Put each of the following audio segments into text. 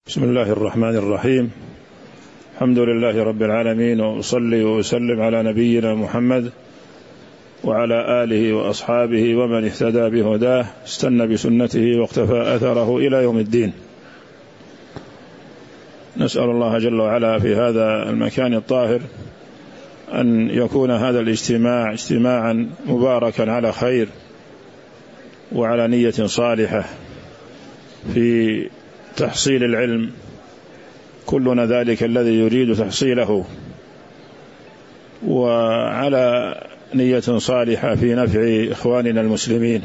بسم الله الرحمن الرحيم. الحمد لله رب العالمين، وأصلي وأسلم على نبينا محمد وعلى آله وأصحابه ومن اهتدى بهداه استنى بسنته واقتفى أثره إلى يوم الدين. نسأل الله جل وعلا في هذا المكان الطاهر أن يكون هذا الاجتماع اجتماعا مباركا على خير وعلى نية صالحة في تحصيل العلم، كلنا ذلك الذي يريد تحصيله، وعلى نية صالحة في نفع إخواننا المسلمين.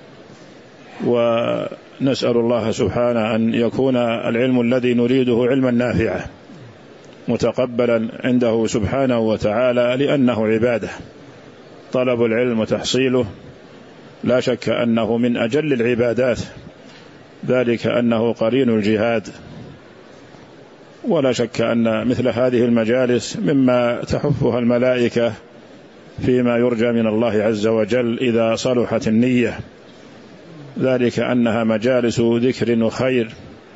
ونسأل الله سبحانه أن يكون العلم الذي نريده علما نافعا متقبلا عنده سبحانه وتعالى، لأنه عبادة. طلب العلم وتحصيله لا شك أنه من أجل العبادات، ذلك أنه قرين الجهاد. ولا شك أن مثل هذه المجالس مما تحفها الملائكة فيما يرجى من الله عز وجل إذا صلحت النية، ذلك أنها مجالس ذكر وخير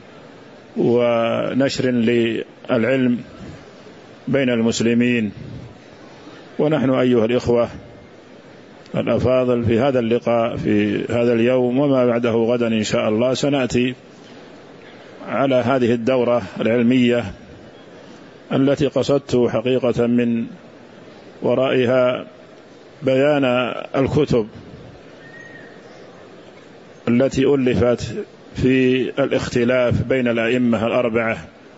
ونشر للعلم بين المسلمين. ونحن أيها الإخوة الأفاضل في هذا اللقاء في هذا اليوم وما بعده غدا إن شاء الله سنأتي على هذه الدورة العلمية التي قصدت حقيقة من ورائها بيان الكتب التي ألفت في الاختلاف بين الأئمة الأربعة،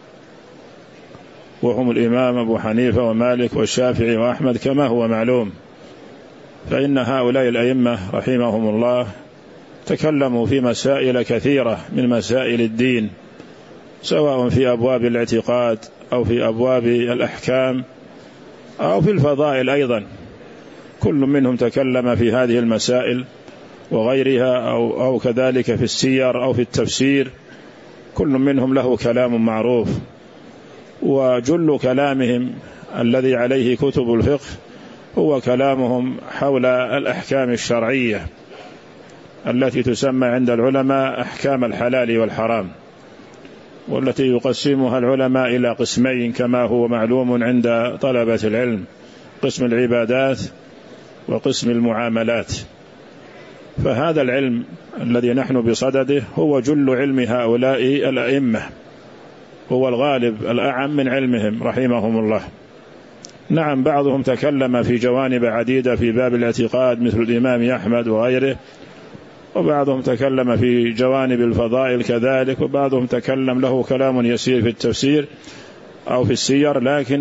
وهم الإمام أبو حنيفة ومالك والشافعي وأحمد كما هو معلوم. فإن هؤلاء الأئمة رحمهم الله تكلموا في مسائل كثيرة من مسائل الدين، سواء في أبواب الاعتقاد أو في أبواب الأحكام أو في الفضائل أيضا. كل منهم تكلم في هذه المسائل وغيرها أو كذلك في السير أو في التفسير. كل منهم له كلام معروف، وجل كلامهم الذي عليه كتب الفقه هو كلامهم حول الأحكام الشرعية التي تسمى عند العلماء أحكام الحلال والحرام، والتي يقسمها العلماء إلى قسمين كما هو معلوم عند طلبة العلم: قسم العبادات وقسم المعاملات. فهذا العلم الذي نحن بصدده هو جل علم هؤلاء الأئمة، هو الغالب الأعم من علمهم رحمهم الله. نعم، بعضهم تكلم في جوانب عديدة في باب الاعتقاد مثل الإمام أحمد وغيره، وبعضهم تكلم في جوانب الفضائل كذلك، وبعضهم تكلم له كلام يسير في التفسير أو في السير،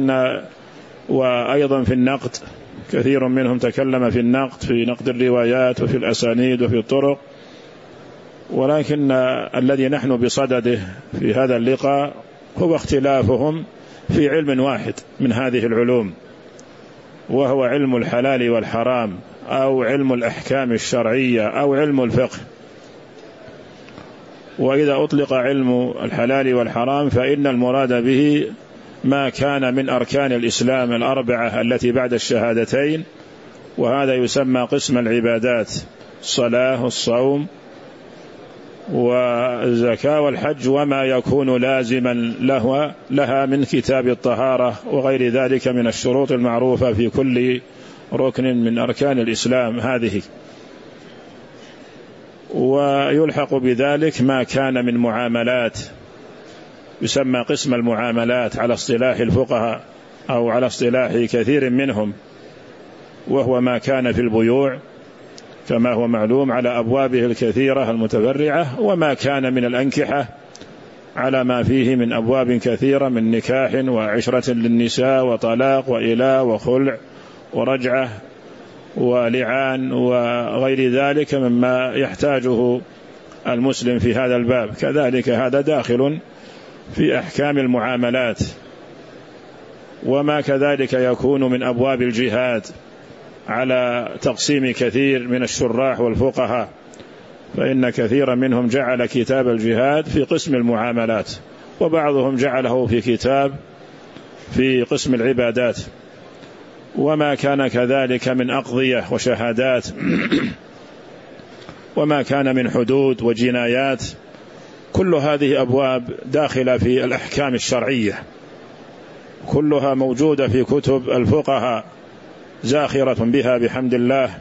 وأيضا في النقد كثير منهم تكلم في النقد، في نقد الروايات وفي الأسانيد وفي الطرق. ولكن الذي نحن بصدده في هذا اللقاء هو اختلافهم في علم واحد من هذه العلوم، وهو علم الحلال والحرام أو علم الأحكام الشرعية أو علم الفقه. وإذا أطلق علم الحلال والحرام فإن المراد به ما كان من أركان الإسلام الأربعة التي بعد الشهادتين، وهذا يسمى قسم العبادات: الصلاة والصوم والزكاة والحج، وما يكون لازما لها من كتاب الطهارة وغير ذلك من الشروط المعروفة في كل ركن من أركان الإسلام هذه. ويلحق بذلك ما كان من معاملات، يسمى قسم المعاملات على اصطلاح الفقهاء أو على اصطلاح كثير منهم، وهو ما كان في البيوع كما هو معلوم على أبوابه الكثيرة المتفرعة، وما كان من الأنكحة على ما فيه من أبواب كثيرة من نكاح وعشرة للنساء وطلاق وإلاء وخلع ورجعة ولعان وغير ذلك مما يحتاجه المسلم في هذا الباب. كذلك هذا داخل في أحكام المعاملات. وما كذلك يكون من أبواب الجهاد على تقسيم كثير من الشراح والفقهاء، فإن كثيرا منهم جعل كتاب الجهاد في قسم المعاملات، وبعضهم جعله في قسم العبادات. وما كان كذلك من أقضية وشهادات وما كان من حدود وجنايات كل هذه أبواب داخلة في الأحكام الشرعية، كلها موجودة في كتب الفقهاء زاخرة بها بحمد الله،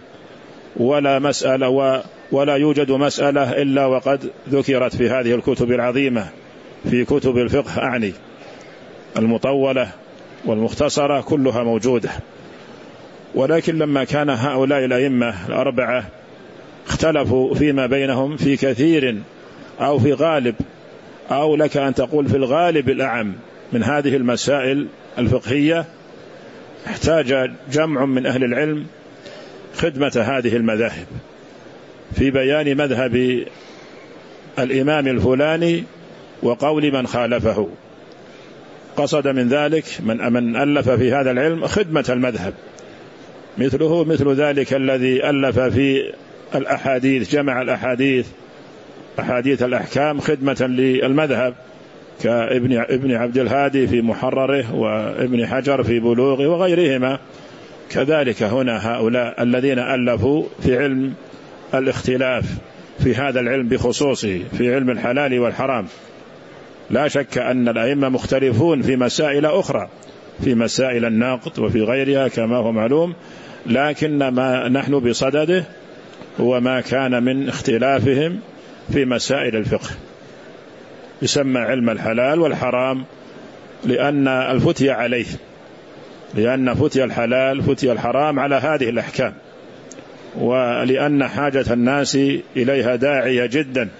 ولا يوجد مسألة إلا وقد ذكرت في هذه الكتب العظيمة، في كتب الفقه أعني، المطولة والمختصرة كلها موجودة. ولكن لما كان هؤلاء الأئمة الأربعة اختلفوا فيما بينهم في كثير أو في غالب، أو لك أن تقول في الغالب الأعم من هذه المسائل الفقهية، احتاج جمع من أهل العلم خدمة هذه المذاهب في بيان مذهب الإمام الفلاني وقول من خالفه. قصد من ذلك من ألف في هذا العلم خدمة المذهب، مثل ذلك الذي ألف في الأحاديث، جمع أحاديث الأحكام خدمة للمذهب، كابن عبد الهادي في محرره، وابن حجر في بلوغه وغيرهما. كذلك هنا هؤلاء الذين ألفوا في علم الاختلاف في هذا العلم بخصوصه، في علم الحلال والحرام، لا شك أن الأئمة مختلفون في مسائل أخرى، في مسائل النقد وفي غيرها كما هو معلوم، لكن ما نحن بصدده هو ما كان من اختلافهم في مسائل الفقه، يسمى علم الحلال والحرام، لأن الفتية عليه، لأن فتية الحلال فتية الحرام على هذه الأحكام، ولأن حاجة الناس إليها داعية جدا،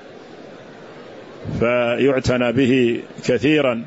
فيعتنى به كثيرا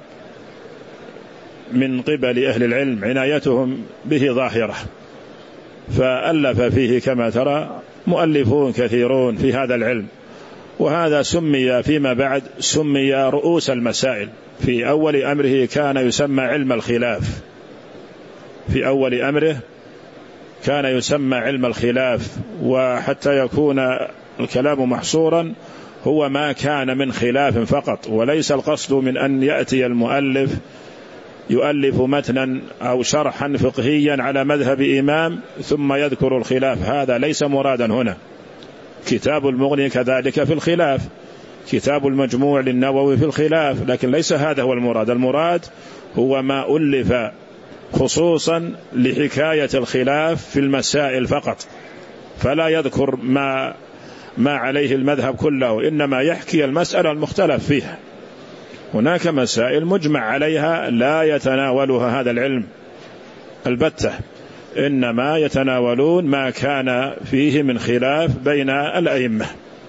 من قبل أهل العلم، عنايتهم به ظاهرة، فألف فيه كما ترى مؤلفون كثيرون في هذا العلم. وهذا سمي فيما بعد سمي رؤوس المسائل. في أول أمره كان يسمى علم الخلاف، في أول أمره كان يسمى علم الخلاف، وحتى يكون الكلام محصورا هو ما كان من خلاف فقط، وليس القصد من أن يأتي المؤلف يؤلف متنا أو شرحا فقهيا على مذهب إمام ثم يذكر الخلاف، هذا ليس مرادا هنا. كتاب المغني كذلك في الخلاف، كتاب المجموع للنووي في الخلاف، لكن ليس هذا هو المراد. المراد هو ما ألف خصوصا لحكاية الخلاف في المسائل فقط، فلا يذكر ما عليه المذهب كله، إنما يحكي المسألة المختلف فيها. هناك مسائل مجمع عليها لا يتناولها هذا العلم البتة، إنما يتناولون ما كان فيه من خلاف بين الأئمة.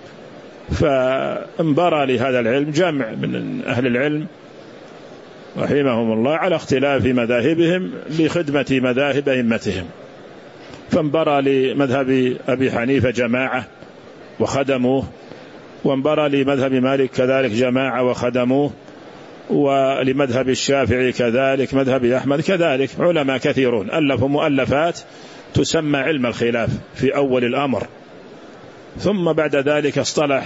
فانبرى لهذا العلم جمع من أهل العلم رحمهم الله على اختلاف مذاهبهم لخدمة مذاهب أئمتهم، فانبرى لمذهب أبي حنيفة جماعة وخدموه، وانبرى لمذهب مالك كذلك جماعة وخدموه، ولمذهب الشافعي كذلك، مذهب أحمد كذلك، علماء كثيرون ألفوا مؤلفات تسمى علم الخلاف في أول الأمر. ثم بعد ذلك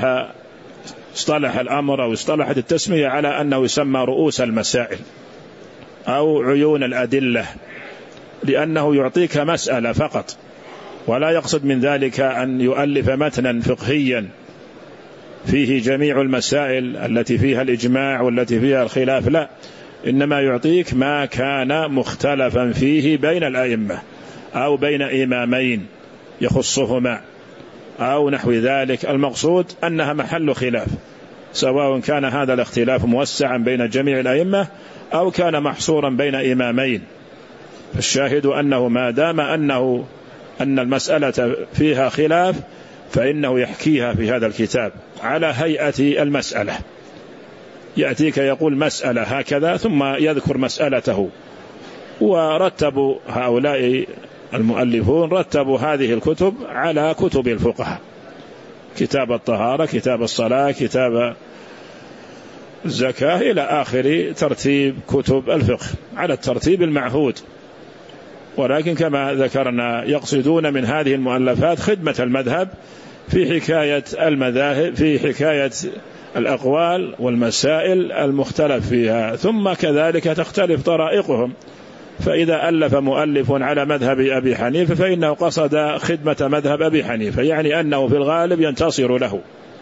اصطلح الأمر أو اصطلحت التسمية على أنه يسمى رؤوس المسائل أو عيون الأدلة، لأنه يعطيك مسألة فقط، ولا يقصد من ذلك أن يؤلف متنا فقهيا فيه جميع المسائل التي فيها الإجماع والتي فيها الخلاف، لا، إنما يعطيك ما كان مختلفا فيه بين الأئمة أو بين إمامين يخصهما أو نحو ذلك. المقصود أنها محل خلاف، سواء كان هذا الاختلاف موسعا بين جميع الأئمة أو كان محصورا بين إمامين. الشاهد أنه ما دام أن المسألة فيها خلاف فإنه يحكيها في هذا الكتاب على هيئة المسألة، يأتيك يقول مسألة هكذا ثم يذكر مسألته. ورتبوا هؤلاء المؤلفون رتبوا هذه الكتب على كتب الفقهاء، كتاب الطهارة، كتاب الصلاة، كتاب الزكاة، إلى آخر ترتيب كتب الفقه على الترتيب المعهود. ولكن كما ذكرنا يقصدون من هذه المؤلفات خدمة المذهب في حكاية المذاهب، في حكاية الأقوال والمسائل المختلف فيها، ثم كذلك تختلف طرائقهم. فإذا ألف مؤلف على مذهب أبي حنيفة فإنه قصد خدمة مذهب أبي حنيفة، يعني أنه في الغالب ينتصر له،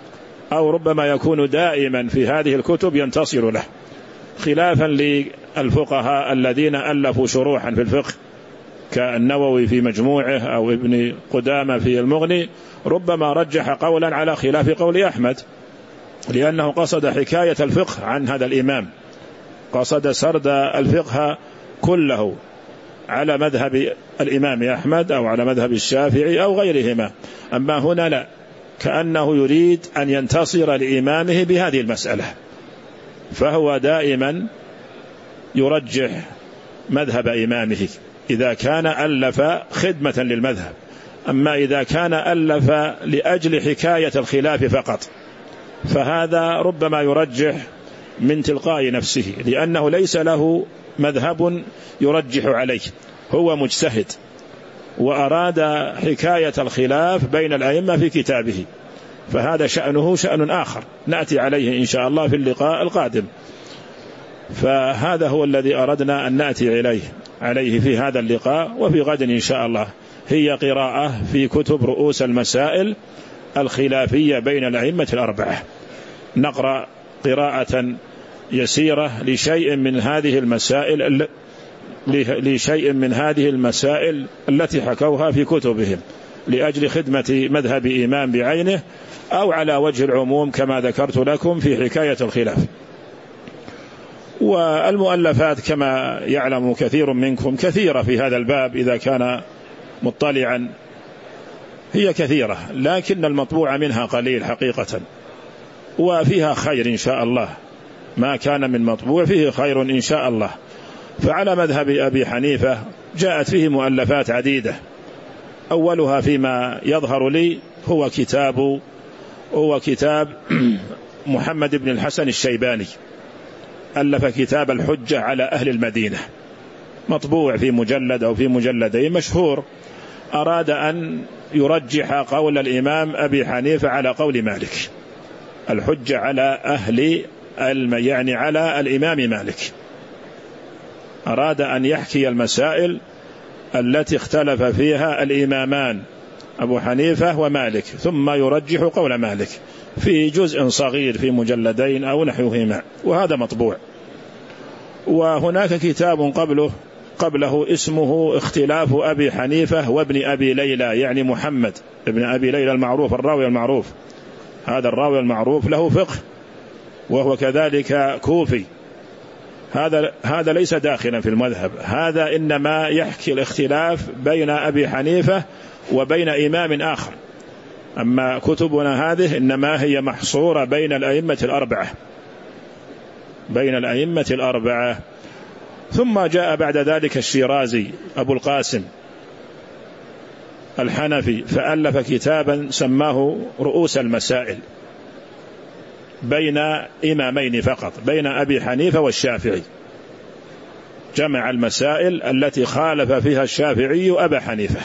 أو ربما يكون دائما في هذه الكتب ينتصر له، خلافا للفقهاء الذين ألفوا شروحا في الفقه كالنووي في مجموعه أو ابن قدامة في المغني، ربما رجح قولا على خلاف قول أحمد، لأنه قصد حكاية الفقه عن هذا الإمام، قصد سرد الفقه كله على مذهب الإمام أحمد أو على مذهب الشافعي أو غيرهما. أما هنا لا، كأنه يريد أن ينتصر لإمامه بهذه المسألة، فهو دائما يرجح مذهب إمامه إذا كان ألف خدمة للمذهب. أما إذا كان ألف لأجل حكاية الخلاف فقط فهذا ربما يرجح من تلقاء نفسه، لأنه ليس له مذهب يرجح عليه، هو مجتهد وأراد حكاية الخلاف بين الأئمة في كتابه، فهذا شأنه شأن آخر نأتي عليه إن شاء الله في اللقاء القادم. فهذا هو الذي أردنا أن نأتي عليه في هذا اللقاء، وفي غد إن شاء الله هي قراءة في كتب رؤوس المسائل الخلافية بين الأئمة الأربعة. نقرأ قراءة يسيرة لشيء من هذه المسائل التي حكوها في كتبهم لأجل خدمة مذهب إمام بعينه، أو على وجه العموم كما ذكرت لكم في حكاية الخلاف. والمؤلفات كما يعلم كثير منكم كثيرة في هذا الباب، إذا كان مطلعا هي كثيرة، لكن المطبوع منها قليل حقيقة، وفيها خير إن شاء الله، ما كان من مطبوع فيه خير إن شاء الله. فعلى مذهب أبي حنيفة جاءت فيه مؤلفات عديدة، أولها فيما يظهر لي هو كتاب محمد بن الحسن الشيباني، ألف كتاب الحجة على أهل المدينة، مطبوع في مجلد أو في مجلدين، مشهور. أراد أن يرجح قول الإمام أبي حنيفة على قول مالك، الحجة على يعني على الإمام مالك. أراد أن يحكي المسائل التي اختلف فيها الإمامان أبو حنيفة ومالك، ثم يرجح قول مالك في جزء صغير في مجلدين أو نحوهما، وهذا مطبوع. وهناك كتاب قبله اسمه اختلاف أبي حنيفة وابن أبي ليلى، يعني محمد ابن أبي ليلى المعروف، الراوي المعروف. هذا الراوي المعروف له فقه، وهو كذلك كوفي. هذا ليس داخلا في المذهب، هذا إنما يحكي الاختلاف بين أبي حنيفة وبين إمام آخر. أما كتبنا هذه إنما هي محصورة بين الأئمة الأربعة. ثم جاء بعد ذلك الشيرازي أبو القاسم الحنفي، فألف كتابا سماه رؤوس المسائل، بين إمامين فقط، بين أبي حنيفة والشافعي، جمع المسائل التي خالف فيها الشافعي أبا حنيفة،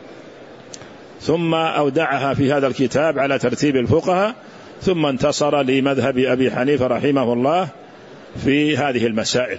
ثم أودعها في هذا الكتاب على ترتيب الفقهاء، ثم انتصر لمذهب أبي حنيفة رحمه الله في هذه المسائل،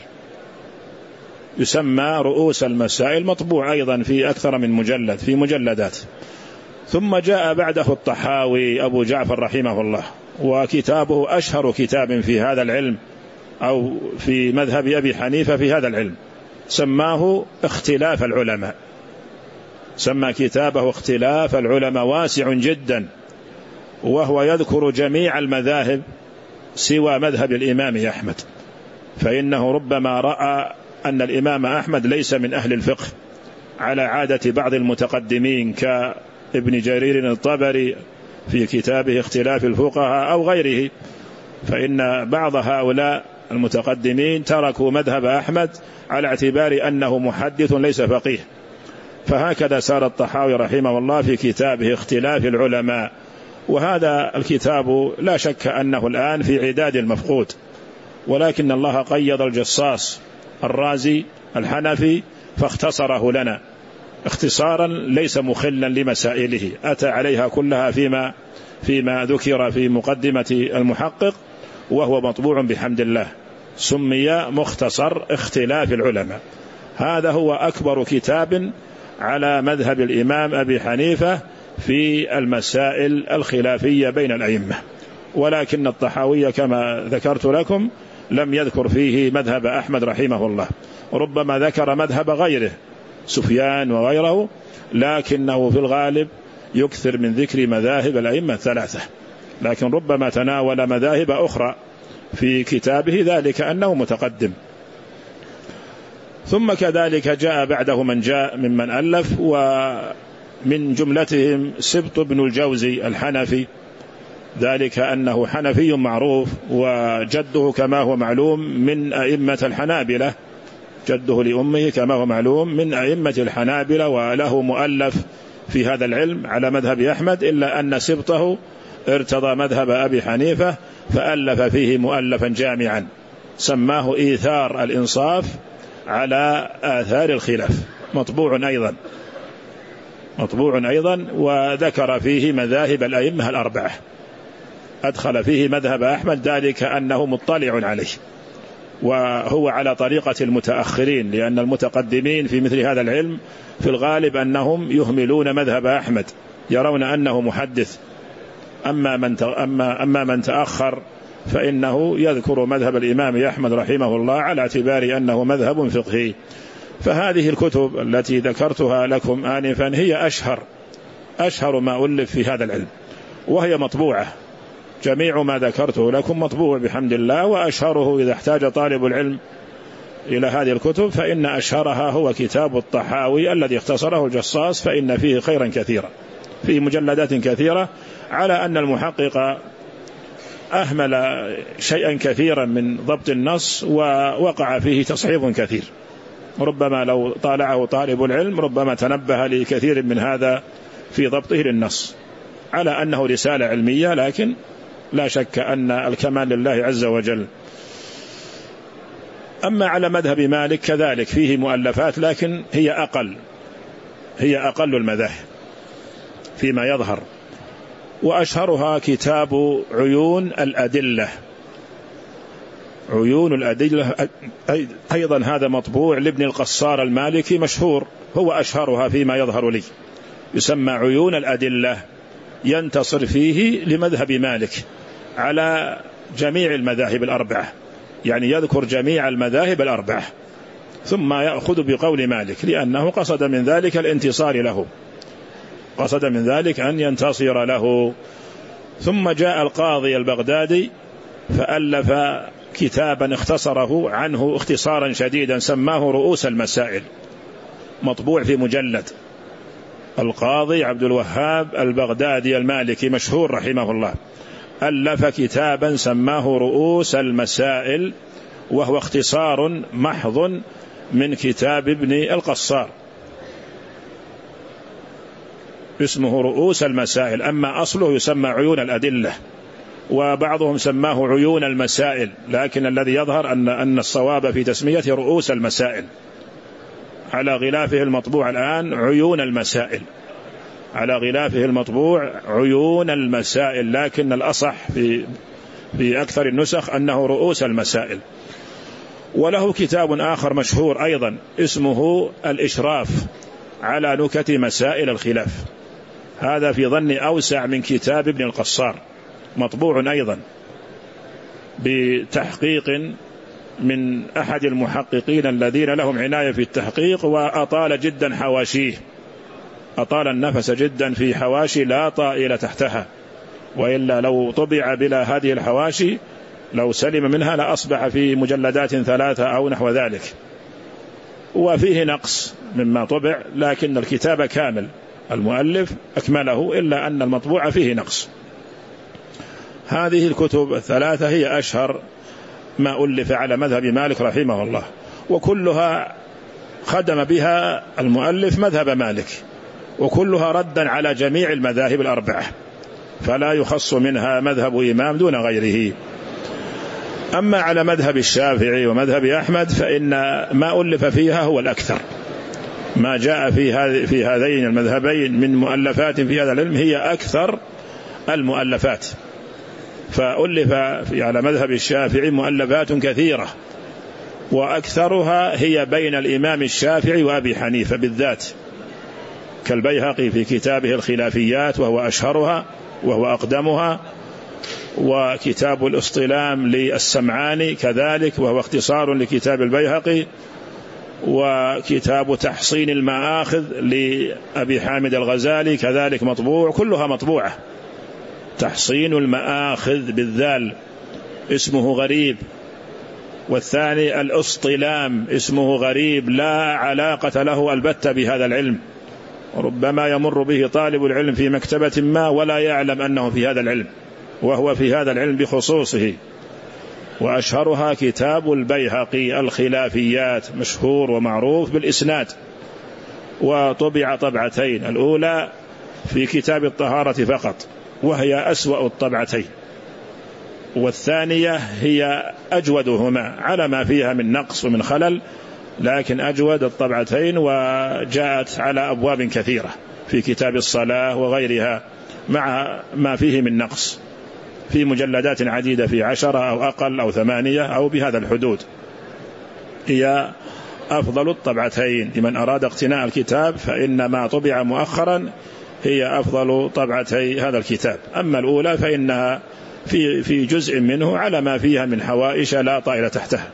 يسمى رؤوس المسائل، مطبوع أيضا في أكثر من مجلد، في مجلدات. ثم جاء بعده الطحاوي أبو جعفر رحمه الله، وكتابه أشهر كتاب في هذا العلم أو في مذهب أبي حنيفة في هذا العلم، سماه اختلاف العلماء، سمى كتابه اختلاف العلماء، واسع جدا، وهو يذكر جميع المذاهب سوى مذهب الإمام أحمد، فإنه ربما رأى أن الإمام أحمد ليس من أهل الفقه على عادة بعض المتقدمين كابن جرير الطبري في كتابه اختلاف الفقهاء أو غيره، فإن بعض هؤلاء المتقدمين تركوا مذهب أحمد على اعتبار أنه محدث ليس فقيه. فهكذا سار الطحاوي رحمه الله في كتابه اختلاف العلماء، وهذا الكتاب لا شك أنه الآن في عداد المفقود، ولكن الله قيض الجصاص الرازي الحنفي فاختصره لنا اختصارا ليس مخلا لمسائله، أتى عليها كلها فيما ذكر في مقدمة المحقق، وهو مطبوع بحمد الله، سمي مختصر اختلاف العلماء. هذا هو أكبر كتاب على مذهب الإمام أبي حنيفة في المسائل الخلافية بين الأئمة. ولكن الطحاوي كما ذكرت لكم لم يذكر فيه مذهب أحمد رحمه الله، ربما ذكر مذهب غيره سفيان وغيره، لكنه في الغالب يكثر من ذكر مذاهب الأئمة الثلاثة، لكن ربما تناول مذاهب أخرى في كتابه، ذلك أنه متقدم. ثم كذلك جاء بعده من جاء ممن ألف، ومن جملتهم سبط بن الجوزي الحنفي، ذلك أنه حنفي معروف، وجده كما هو معلوم من أئمة الحنابلة، جده لأمه كما هو معلوم من أئمة الحنابلة، وله مؤلف في هذا العلم على مذهب أحمد، إلا أن سبطه ارتضى مذهب أبي حنيفة فألف فيه مؤلفا جامعا سماه إيثار الإنصاف على آثار الخلاف، مطبوع أيضا، وذكر فيه مذاهب الأئمة الأربعة، أدخل فيه مذهب أحمد، ذلك أنه مطلع عليه، وهو على طريقة المتأخرين، لأن المتقدمين في مثل هذا العلم في الغالب أنهم يهملون مذهب أحمد، يرون أنه محدث، أما من تأخر فإنه يذكر مذهب الإمام أحمد رحمه الله على اعتبار أنه مذهب فقهي. فهذه الكتب التي ذكرتها لكم آنفا هي أشهر ما ألف في هذا العلم، وهي مطبوعة، جميع ما ذكرته لكم مطبوع بحمد الله، وأشهره إذا احتاج طالب العلم إلى هذه الكتب فإن أشهرها هو كتاب الطحاوي الذي اختصره الجصاص، فإن فيه خيرا كثيرا، فيه مجلدات كثيرة، على أن المحقق أهمل شيئا كثيرا من ضبط النص ووقع فيه تصحيف كثير، ربما لو طالعه طالب العلم ربما تنبه لكثير من هذا في ضبطه للنص، على أنه رسالة علمية، لكن لا شك أن الكمال لله عز وجل. أما على مذهب مالك كذلك فيه مؤلفات، لكن هي أقل المذاهب فيما يظهر، وأشهرها كتاب عيون الأدلة أيضا هذا مطبوع لابن القصار المالكي مشهور، هو أشهرها فيما يظهر لي، يسمى عيون الأدلة، ينتصر فيه لمذهب مالك على جميع المذاهب الأربعة، يعني يذكر جميع المذاهب الأربعة ثم يأخذ بقول مالك، لأنه قصد من ذلك الانتصار له، قصد من ذلك أن ينتصر له. ثم جاء القاضي البغدادي فألف كتابا اختصره عنه اختصارا شديدا سماه رؤوس المسائل، مطبوع في مجلد، القاضي عبد الوهاب البغدادي المالكي مشهور رحمه الله، ألف كتابا سماه رؤوس المسائل، وهو اختصار محض من كتاب ابن القصار، اسمه رؤوس المسائل، أما أصله يسمى عيون الأدلة، وبعضهم سماه عيون المسائل، لكن الذي يظهر أن الصواب في تسميته رؤوس المسائل، على غلافه المطبوع الآن عيون المسائل، على غلافه المطبوع عيون المسائل، لكن الأصح في أكثر النسخ أنه رؤوس المسائل. وله كتاب آخر مشهور أيضا اسمه الإشراف على نكت مسائل الخلاف، هذا في ظني أوسع من كتاب ابن القصار، مطبوع أيضا بتحقيق من أحد المحققين الذين لهم عناية في التحقيق، وأطال جدا حواشيه، أطال النفس جدا في حواشي لا طائل تحتها، وإلا لو طبع بلا هذه الحواشي لو سلم منها لأصبح في مجلدات 3 أو نحو ذلك، وفيه نقص مما طبع، لكن الكتاب كامل، المؤلف أكمله، إلا أن المطبوع فيه نقص. هذه الكتب الثلاثة هي أشهر ما ألف على مذهب مالك رحمه الله، وكلها خدم بها المؤلف مذهب مالك، وكلها ردا على جميع المذاهب الأربعة، فلا يخص منها مذهب إمام دون غيره. أما على مذهب الشافعي ومذهب أحمد فإن ما ألف فيها هو الأكثر، ما جاء في هذين المذهبين من مؤلفات في هذا العلم هي أكثر المؤلفات، فألف على مذهب الشافعي مؤلفات كثيرة، وأكثرها هي بين الإمام الشافعي وأبي حنيفة بالذات، كالبيهقي في كتابه الخلافيات وهو أشهرها وهو أقدمها، وكتاب الاصطلام للسمعاني كذلك وهو اختصار لكتاب البيهقي، وكتاب تحصين المآخذ لأبي حامد الغزالي كذلك مطبوع، كلها مطبوعة. تحصين المآخذ بالذال اسمه غريب، والثاني الاصطلام اسمه غريب لا علاقة له البتة بهذا العلم، ربما يمر به طالب العلم في مكتبة ما ولا يعلم أنه في هذا العلم، وهو في هذا العلم بخصوصه. وأشهرها كتاب البيهقي الخلافيات، مشهور ومعروف بالإسناد، وطبع طبعتين، الأولى في كتاب الطهارة فقط وهي أسوأ الطبعتين، والثانية هي أجودهما على ما فيها من نقص ومن خلل، لكن أجود الطبعتين، وجاءت على أبواب كثيرة في كتاب الصلاة وغيرها مع ما فيه من نقص، في مجلدات عديدة، في 10 أو أقل أو 8 أو بهذا الحدود. هي أفضل الطبعتين لمن أراد اقتناء الكتاب، فإن ما طبع مؤخرا هي أفضل طبعتي هذا الكتاب. أما الأولى فإنها في جزء منه على ما فيها من حوائش لا طائل تحتها.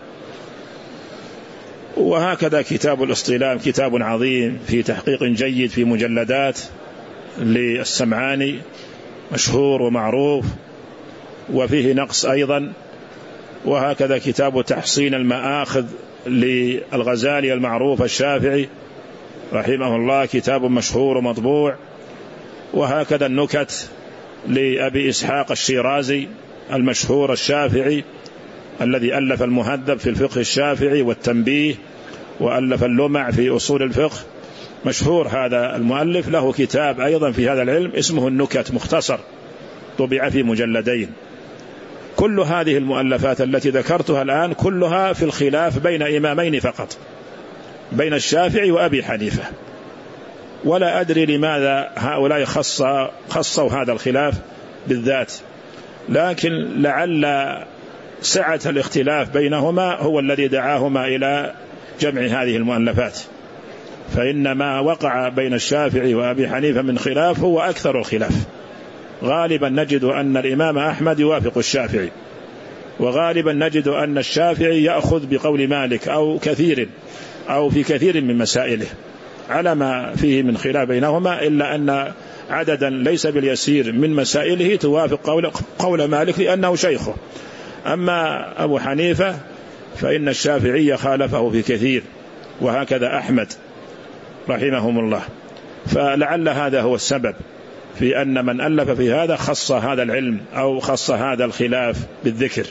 وهكذا كتاب الاصطلام كتاب عظيم في تحقيق جيد في مجلدات للسمعاني، مشهور ومعروف وفيه نقص أيضا. وهكذا كتاب تحصين المآخذ للغزالي المعروف الشافعي رحمه الله، كتاب مشهور ومطبوع. وهكذا النكت لأبي إسحاق الشيرازي المشهور الشافعي الذي ألف المهذب في الفقه الشافعي والتنبيه، وألف اللمع في أصول الفقه، مشهور هذا المؤلف، له كتاب أيضا في هذا العلم اسمه النكت، مختصر، طبع في مجلدين. كل هذه المؤلفات التي ذكرتها الآن كلها في الخلاف بين إمامين فقط، بين الشافعي وأبي حنيفة، ولا أدري لماذا هؤلاء خصوا هذا الخلاف بالذات، لكن لعل سعة الاختلاف بينهما هو الذي دعاهما إلى جمع هذه المؤلفات. فإن ما وقع بين الشافعي وأبي حنيفة من خلاف هو أكثر الخلاف. غالبا نجد أن الإمام أحمد يوافق الشافعي، وغالبا نجد أن الشافعي يأخذ بقول مالك أو في كثير من مسائله على ما فيه من خلاف بينهما، إلا أن عددا ليس باليسير من مسائله توافق قول مالك لأنه شيخه. أما أبو حنيفة فإن الشافعي خالفه في كثير، وهكذا أحمد رحمهم الله. فلعل هذا هو السبب في أن من ألف في هذا خص هذا العلم أو خص هذا الخلاف بالذكر.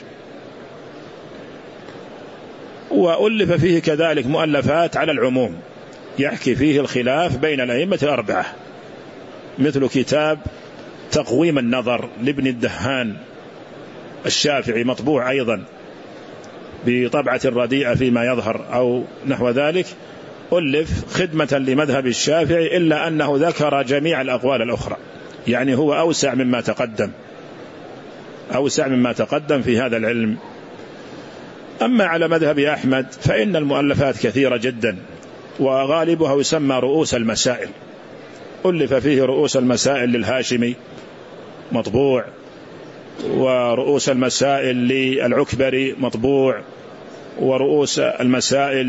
وألف فيه كذلك مؤلفات على العموم يحكي فيه الخلاف بين الأئمة الأربعة، مثل كتاب تقويم النظر لابن الدهان الشافعي، مطبوع أيضا بطبعة رديئة فيما يظهر أو نحو ذلك، ألف خدمة لمذهب الشافعي، إلا أنه ذكر جميع الأقوال الأخرى، يعني هو أوسع مما تقدم في هذا العلم. أما على مذهب أحمد فإن المؤلفات كثيرة جدا، وغالبها يسمى رؤوس المسائل. ألف فيه رؤوس المسائل للهاشمي مطبوع، ورؤوس المسائل للعكبري مطبوع، ورؤوس المسائل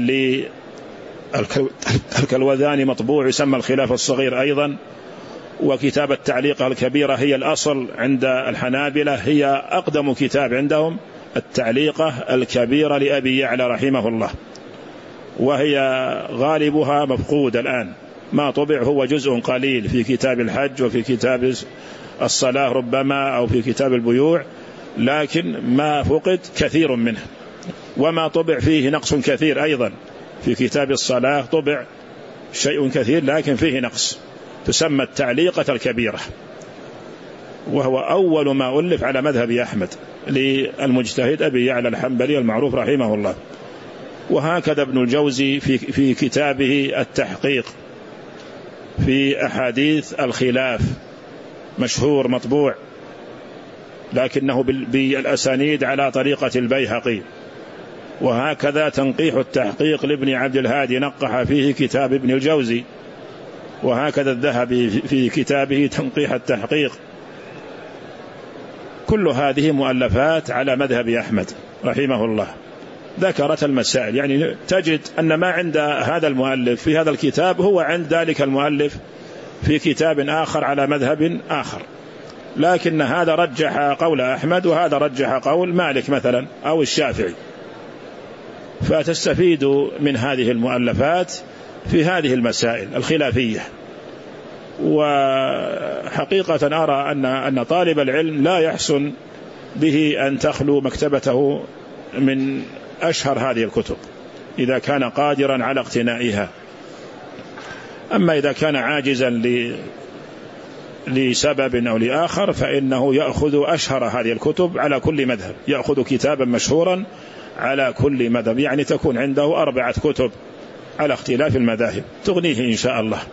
للكلوذاني مطبوع يسمى الخلاف الصغير أيضا. وكتاب التعليقة الكبيرة هي الأصل عند الحنابلة، هي أقدم كتاب عندهم، التعليقة الكبيرة لأبي يعلى رحمه الله، وهي غالبها مفقود الآن. ما طبع هو جزء قليل في كتاب الحج وفي كتاب الصلاة ربما أو في كتاب البيوع، لكن ما فقد كثير منه. وما طبع فيه نقص كثير أيضا، في كتاب الصلاة طبع شيء كثير لكن فيه نقص، تسمى التعليقة الكبيرة، وهو أول ما ألف على مذهب أحمد للمجتهد أبي يعلى الحنبلي المعروف رحمه الله. وهكذا ابن الجوزي في كتابه التحقيق في أحاديث الخلاف، مشهور مطبوع، لكنه بالأسانيد على طريقة البيهقي. وهكذا تنقيح التحقيق لابن عبد الهادي نقح فيه كتاب ابن الجوزي، وهكذا الذهبي في كتابه تنقيح التحقيق. كل هذه مؤلفات على مذهب أحمد رحمه الله، ذكرت المسائل. يعني تجد أن ما عند هذا المؤلف في هذا الكتاب هو عند ذلك المؤلف في كتاب آخر على مذهب آخر، لكن هذا رجح قول أحمد وهذا رجح قول مالك مثلا أو الشافعي، فتستفيد من هذه المؤلفات في هذه المسائل الخلافية. وحقيقة أرى أن طالب العلم لا يحسن به أن تخلو مكتبته من أشهر هذه الكتب إذا كان قادرا على اقتنائها. أما إذا كان عاجزا لسبب أو لآخر فإنه يأخذ أشهر هذه الكتب على كل مذهب، يأخذ كتابا مشهورا على كل مذهب، يعني تكون عنده 4 كتب على اختلاف المذاهب تغنيه إن شاء الله.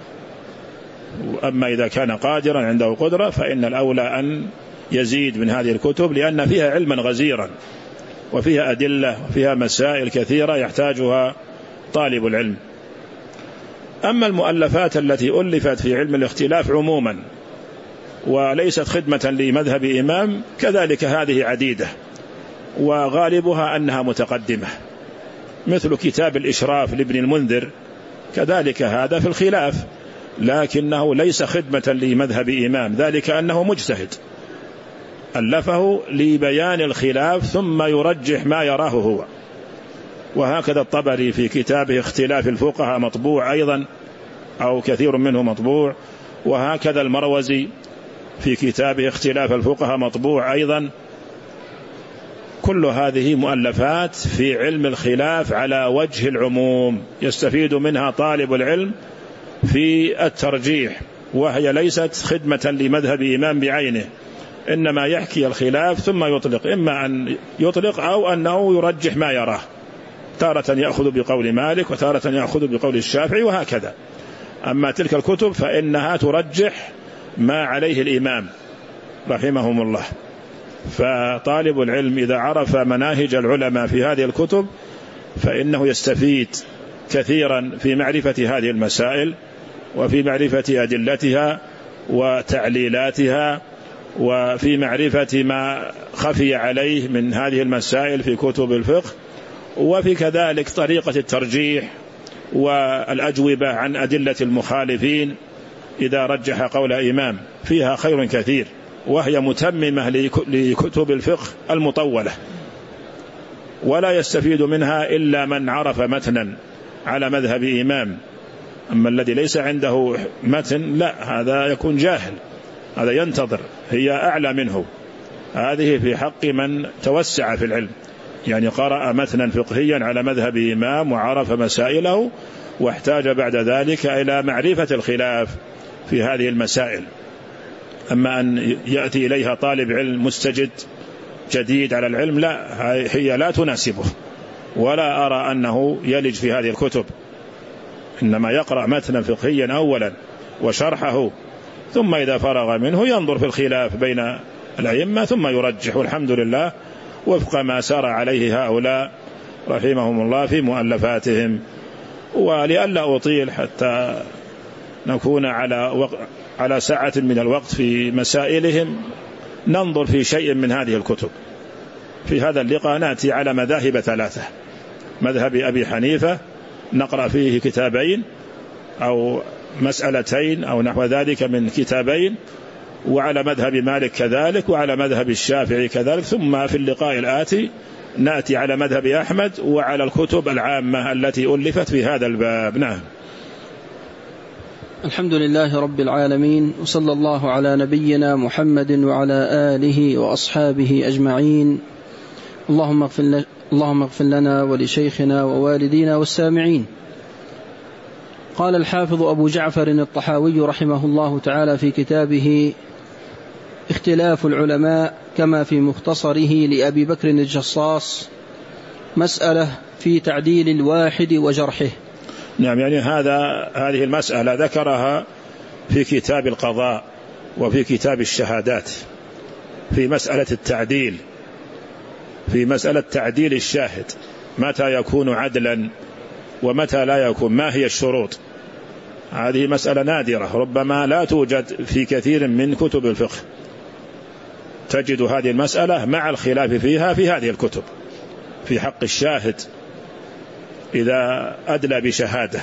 أما إذا كان قادرا عنده قدرة فإن الأولى أن يزيد من هذه الكتب، لأن فيها علما غزيرا وفيها أدلة وفيها مسائل كثيرة يحتاجها طالب العلم. أما المؤلفات التي ألفت في علم الاختلاف عموما وليست خدمة لمذهب إمام كذلك هذه عديدة، وغالبها أنها متقدمة، مثل كتاب الإشراف لابن المنذر، كذلك هذا في الخلاف لكنه ليس خدمة لمذهب إمام، ذلك أنه مجتهد ألفه لبيان الخلاف ثم يرجح ما يراه هو. وهكذا الطبري في كتابه اختلاف الفقهاء مطبوع أيضا أو كثير منه مطبوع، وهكذا المروزي في كتابه اختلاف الفقهاء مطبوع أيضا. كل هذه مؤلفات في علم الخلاف على وجه العموم يستفيد منها طالب العلم في الترجيح، وهي ليست خدمة لمذهب إمام بعينه، إنما يحكي الخلاف ثم يطلق، إما أن يطلق أو أنه يرجح ما يراه، تارة يأخذ بقول مالك وتارة يأخذ بقول الشافعي وهكذا. أما تلك الكتب فإنها ترجح ما عليه الإمام رحمهم الله. فطالب العلم إذا عرف مناهج العلماء في هذه الكتب فإنه يستفيد كثيرا في معرفة هذه المسائل وفي معرفة أدلتها وتعليلاتها، وفي معرفة ما خفي عليه من هذه المسائل في كتب الفقه، وفي كذلك طريقة الترجيح والأجوبة عن أدلة المخالفين إذا رجح قول إمام، فيها خير كثير، وهي متممة لكتب الفقه المطولة، ولا يستفيد منها إلا من عرف متنا على مذهب إمام. أما الذي ليس عنده متن لا، هذا يكون جاهل، هذا ينتظر، هي أعلى منه. هذه في حق من توسع في العلم، يعني قرأ متنا فقهيا على مذهب إمام وعرف مسائله واحتاج بعد ذلك إلى معرفة الخلاف في هذه المسائل. أما أن يأتي إليها طالب علم مستجد جديد على العلم لا، هي لا تناسبه، ولا أرى أنه يلج في هذه الكتب، إنما يقرأ متنا فقهيا أولا وشرحه، ثم إذا فرغ منه ينظر في الخلاف بين الأئمة ثم يرجح، والحمد لله وفق ما سار عليه هؤلاء رحمهم الله في مؤلفاتهم. ولئلا أطيل حتى نكون على ساعة من الوقت في مسائلهم، ننظر في شيء من هذه الكتب. في هذا اللقاء نأتي على مذاهب 3: مذهب أبي حنيفة نقرأ فيه كتابين أو مسألتين أو نحو ذلك من كتابين، وعلى مذهب مالك كذلك، وعلى مذهب الشافعي كذلك، ثم في اللقاء الآتي نأتي على مذهب أحمد وعلى الكتب العامة التي ألفت في هذا الباب. نعم. الحمد لله رب العالمين، وصلى الله على نبينا محمد وعلى آله وأصحابه أجمعين. اللهم اغفر لنا ولشيخنا ووالدينا والسامعين. قال الحافظ أبو جعفر الطحاوي رحمه الله تعالى في كتابه اختلاف العلماء كما في مختصره لأبي بكر الجصاص: مسألة في تعديل الواحد وجرحه. نعم، يعني هذه المسألة ذكرها في كتاب القضاء وفي كتاب الشهادات، في مسألة التعديل، في مسألة تعديل الشاهد، متى يكون عدلا ومتى لا يكون، ما هي الشروط. هذه مسألة نادرة ربما لا توجد في كثير من كتب الفقه، تجد هذه المسألة مع الخلاف فيها في هذه الكتب في حق الشاهد إذا أدلى بشهادة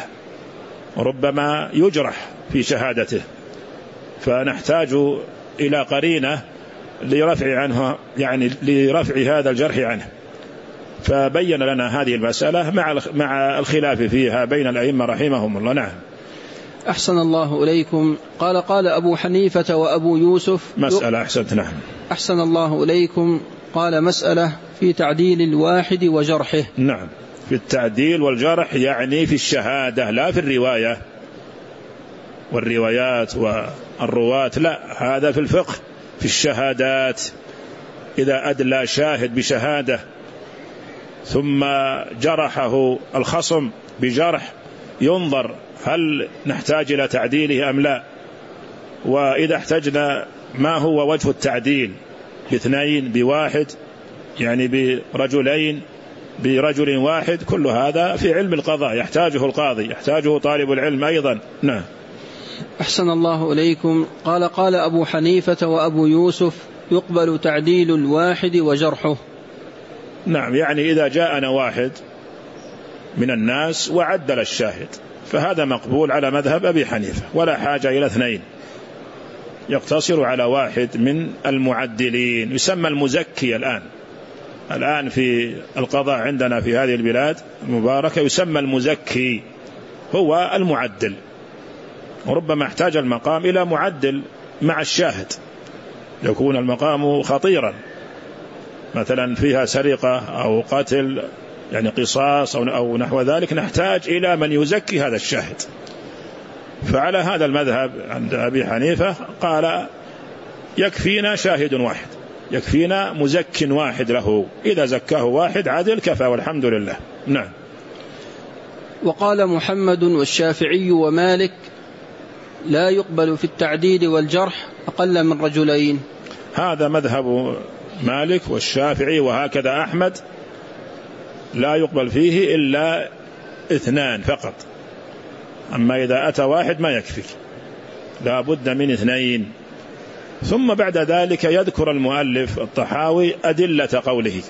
ربما يجرح في شهادته، فنحتاج إلى قرينة لرفع عنه، يعني لرفع هذا الجرح عنه، فبين لنا هذه المسألة مع الخلاف فيها بين الأئمة رحمهم الله. نعم. أحسن الله إليكم. قال أبو حنيفة وأبو يوسف مسألة. أحسنت. نعم. أحسن الله إليكم. قال مسألة في تعديل الواحد وجرحه. نعم، في التعديل والجرح يعني في الشهادة لا في الرواية والروايات والرواة، لا، هذا في الفقه في الشهادات. إذا أدلى شاهد بشهادة ثم جرحه الخصم بجرح ينظر هل نحتاج إلى تعديله أم لا، وإذا احتجنا ما هو وجه التعديل باثنين بواحد، يعني برجلين برجل واحد، كل هذا في علم القضاء يحتاجه القاضي، يحتاجه طالب العلم أيضا. نعم. أحسن الله إليكم. قال أبو حنيفة وأبو يوسف يقبل تعديل الواحد وجرحه. نعم، يعني إذا جاءنا واحد من الناس وعدل الشاهد فهذا مقبول على مذهب أبي حنيفة، ولا حاجة إلى اثنين، يقتصر على واحد من المعدلين، يسمى المزكي. الآن في القضاء عندنا في هذه البلاد المباركة يسمى المزكي، هو المعدل. وربما احتاج المقام إلى معدل مع الشاهد، يكون المقام خطيرا، مثلا فيها سرقة أو قتل، يعني قصاص أو نحو ذلك، نحتاج إلى من يزكي هذا الشاهد. فعلى هذا المذهب عند أبي حنيفة قال يكفينا شاهد واحد، يكفينا مزك واحد له، إذا زكاه واحد عدل كفى والحمد لله. نعم. وقال محمد والشافعي ومالك لا يقبل في التعديل والجرح أقل من رجلين. هذا مذهب مالك والشافعي، وهكذا أحمد، لا يقبل فيه إلا اثنان فقط، أما إذا أتى واحد ما يكفي، لا بد من اثنين. ثم بعد ذلك يذكر المؤلف الطحاوي أدلة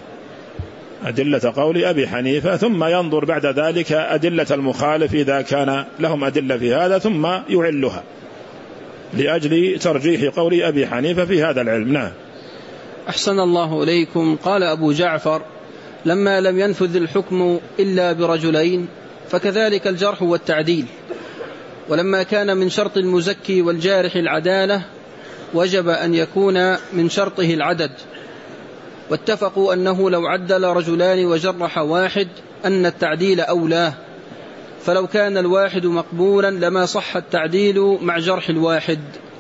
قول أبي حنيفة، ثم ينظر بعد ذلك أدلة المخالف إذا كان لهم أدلة في هذا، ثم يعلها لأجل ترجيح قول أبي حنيفة في هذا العلم. نعم. أحسن الله إليكم. قال أبو جعفر لما لم ينفذ الحكم إلا برجلين فكذلك الجرح والتعديل، ولما كان من شرط المزكي والجارح العدالة وجب أن يكون من شرطه العدد، واتفقوا أنه لو عدل رجلان وجرح واحد أن التعديل أولى، فلو كان الواحد مقبولا لما صح التعديل مع جرح الواحد.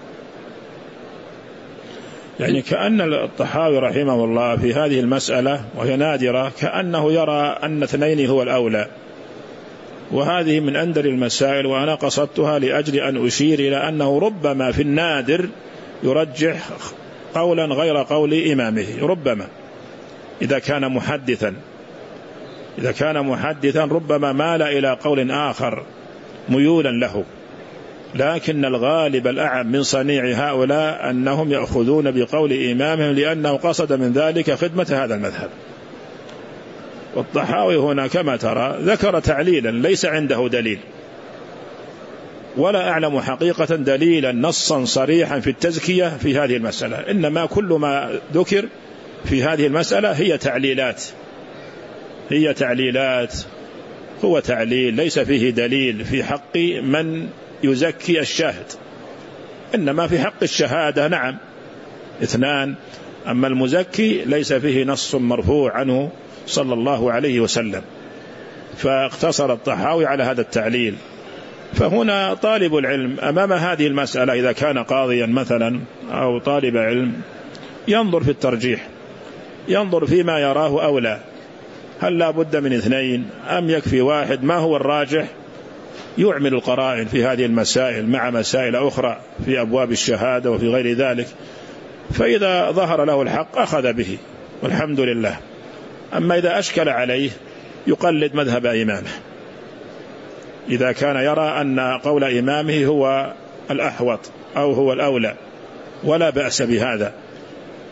يعني كأن الطحاوي رحمه الله في هذه المسألة وهي نادرة كأنه يرى أن اثنين هو الأولى، وهذه من أندر المسائل، وأنا قصدتها لأجل أن أشير إلى أنه ربما في النادر يرجح قولا غير قول إمامه، ربما إذا كان محدثا ربما مال إلى قول آخر ميولا له، لكن الغالب الأعم من صنيع هؤلاء أنهم يأخذون بقول إمامهم لأنه قصد من ذلك خدمة هذا المذهب. والطحاوي هنا كما ترى ذكر تعليلا ليس عنده دليل، ولا أعلم حقيقة دليلا نصا صريحا في التزكية في هذه المسألة، إنما كل ما ذكر في هذه المسألة هي تعليلات، هو تعليل ليس فيه دليل في حق من يزكي الشاهد، إنما في حق الشهادة نعم اثنان، أما المزكي ليس فيه نص مرفوع عنه صلى الله عليه وسلم، فاقتصر الطحاوي على هذا التعليل. فهنا طالب العلم أمام هذه المسألة إذا كان قاضيا مثلا أو طالب علم ينظر في الترجيح، ينظر فيما يراه أولى، هل لا بد من اثنين أم يكفي واحد، ما هو الراجح، يعمل القرائن في هذه المسائل مع مسائل أخرى في أبواب الشهادة وفي غير ذلك، فإذا ظهر له الحق أخذ به والحمد لله. أما إذا أشكل عليه يقلد مذهب إمامه، إذا كان يرى أن قول إمامه هو الأحوط أو هو الأولى ولا بأس بهذا،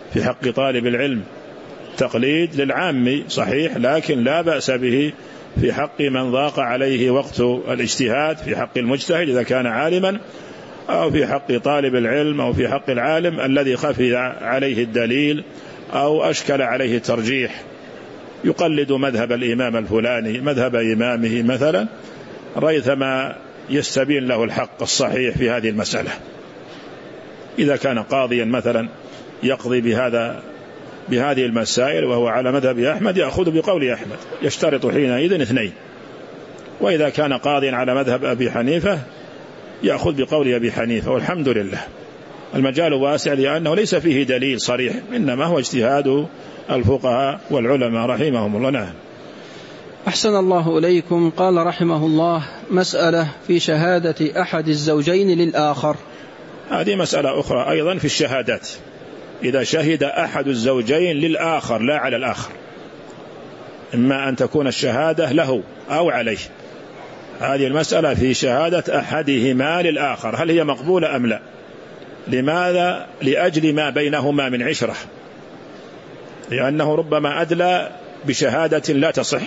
في حق طالب العلم تقليد للعام صحيح، لكن لا بأس به في حق من ضاق عليه وقت الاجتهاد، في حق المجتهد إذا كان عالما، أو في حق طالب العلم، أو في حق العالم الذي خفي عليه الدليل أو أشكل عليه الترجيح، يقلد مذهب الإمام الفلاني مذهب إمامه مثلا ريثما يستبين له الحق الصحيح في هذه المسألة. إذا كان قاضيا مثلا يقضي بهذه المسائل وهو على مذهب أحمد يأخذ بقول أحمد، يشترط حينئذ اثنين. وإذا كان قاضيا على مذهب أبي حنيفة يأخذ بقول أبي حنيفة. والحمد لله المجال واسع، لأنه ليس فيه دليل صريح، إنما هو اجتهاد الفقهاء والعلماء رحمهم الله. نعم. أحسن الله إليكم. قال رحمه الله: مسألة في شهادة أحد الزوجين للآخر. هذه مسألة أخرى أيضا في الشهادات، إذا شهد أحد الزوجين للآخر لا على الآخر، إما أن تكون الشهادة له أو عليه. هذه المسألة في شهادة أحدهما للآخر هل هي مقبولة أم لا؟ لماذا؟ لأجل ما بينهما من عشرة، لأنه ربما أدلى بشهادة لا تصح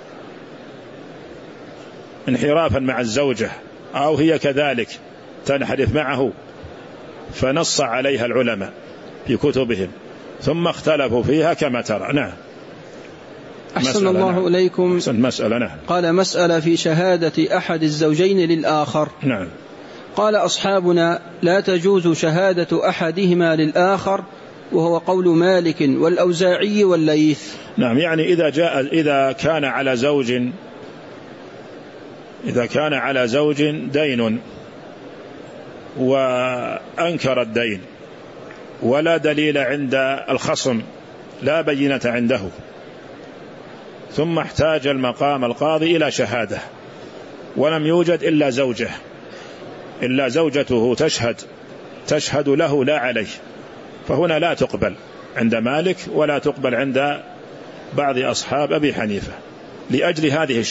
انحرافا مع الزوجة، أو هي كذلك تنحرف معه، فنص عليها العلماء في كتبهم ثم اختلفوا فيها كما ترى. نعم. أحسن الله إليكم. مسألة. نعم. قال: مسألة في شهادة أحد الزوجين للآخر. نعم. قال: أصحابنا لا تجوز شهادة أحدهما للآخر، وهو قول مالك والأوزاعي والليث. نعم، يعني إذا كان على زوج دين وأنكر الدين ولا دليل عند الخصم، لا بينة عنده، ثم احتاج المقام القاضي إلى شهادة ولم يوجد إلا زوجته تشهد له لا عليه، فهنا لا تقبل عند مالك ولا تقبل عند بعض أصحاب أبي حنيفة لأجل هذه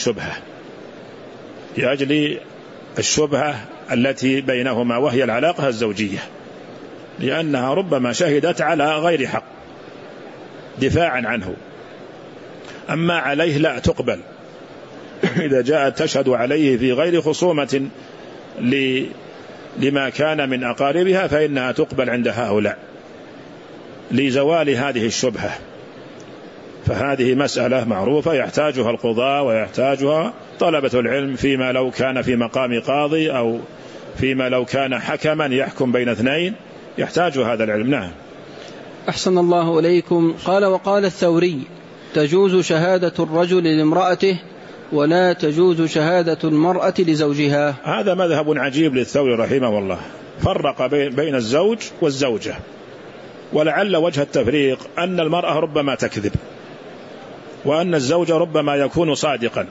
الشبهة التي بينهما، وهي العلاقة الزوجية، لأنها ربما شهدت على غير حق دفاعا عنه، أما عليه لا تقبل. إذا جاءت تشهد عليه في غير خصومة لما كان من أقاربها فإنها تقبل عند هؤلاء لزوال هذه الشبهة. فهذه مسألة معروفة يحتاجها القضاة ويحتاجها طلبة العلم، فيما لو كان في مقام قاضي أو فيما لو كان حكما يحكم بين اثنين يحتاج هذا العلم. نعم. أحسن الله إليكم. قال: وقال الثوري: تجوز شهادة الرجل لامرأته ولا تجوز شهادة المرأة لزوجها. هذا مذهب عجيب للثوري رحمه الله، فرق بين الزوج والزوجة، ولعل وجه التفريق أن المرأة ربما تكذب وأن الزوج ربما يكون صادقا،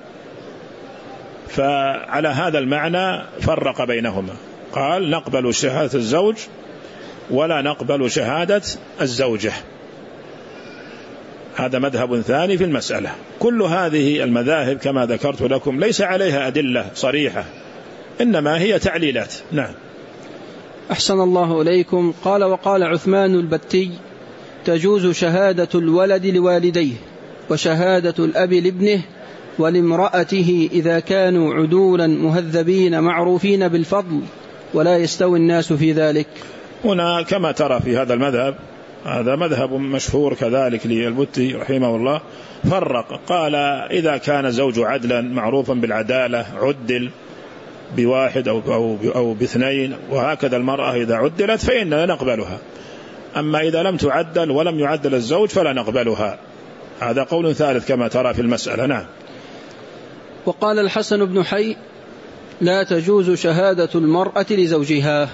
فعلى هذا المعنى فرق بينهما، قال: نقبل شهادة الزوج ولا نقبل شهادة الزوجة. هذا مذهب ثاني في المسألة. كل هذه المذاهب كما ذكرت لكم ليس عليها أدلة صريحة، إنما هي تعليلات. نعم. أحسن الله إليكم. قال: وقال عثمان البتي: تجوز شهادة الولد لوالديه وشهادة الأب لابنه ولامرأته إذا كانوا عدولا مهذبين معروفين بالفضل، ولا يستوي الناس في ذلك. هنا كما ترى في هذا المذهب، هذا مذهب مشهور كذلك للبتي رحمه الله، فرق، قال: إذا كان زوج عدلا معروفا بالعدالة عدل بواحد أو باثنين، وهكذا المرأة إذا عدلت فإننا نقبلها، أما إذا لم تعدل ولم يعدل الزوج فلا نقبلها. هذا قول ثالث كما ترى في المسألة. نعم. وقال الحسن بن حي: لا تجوز شهادة المرأة لزوجها.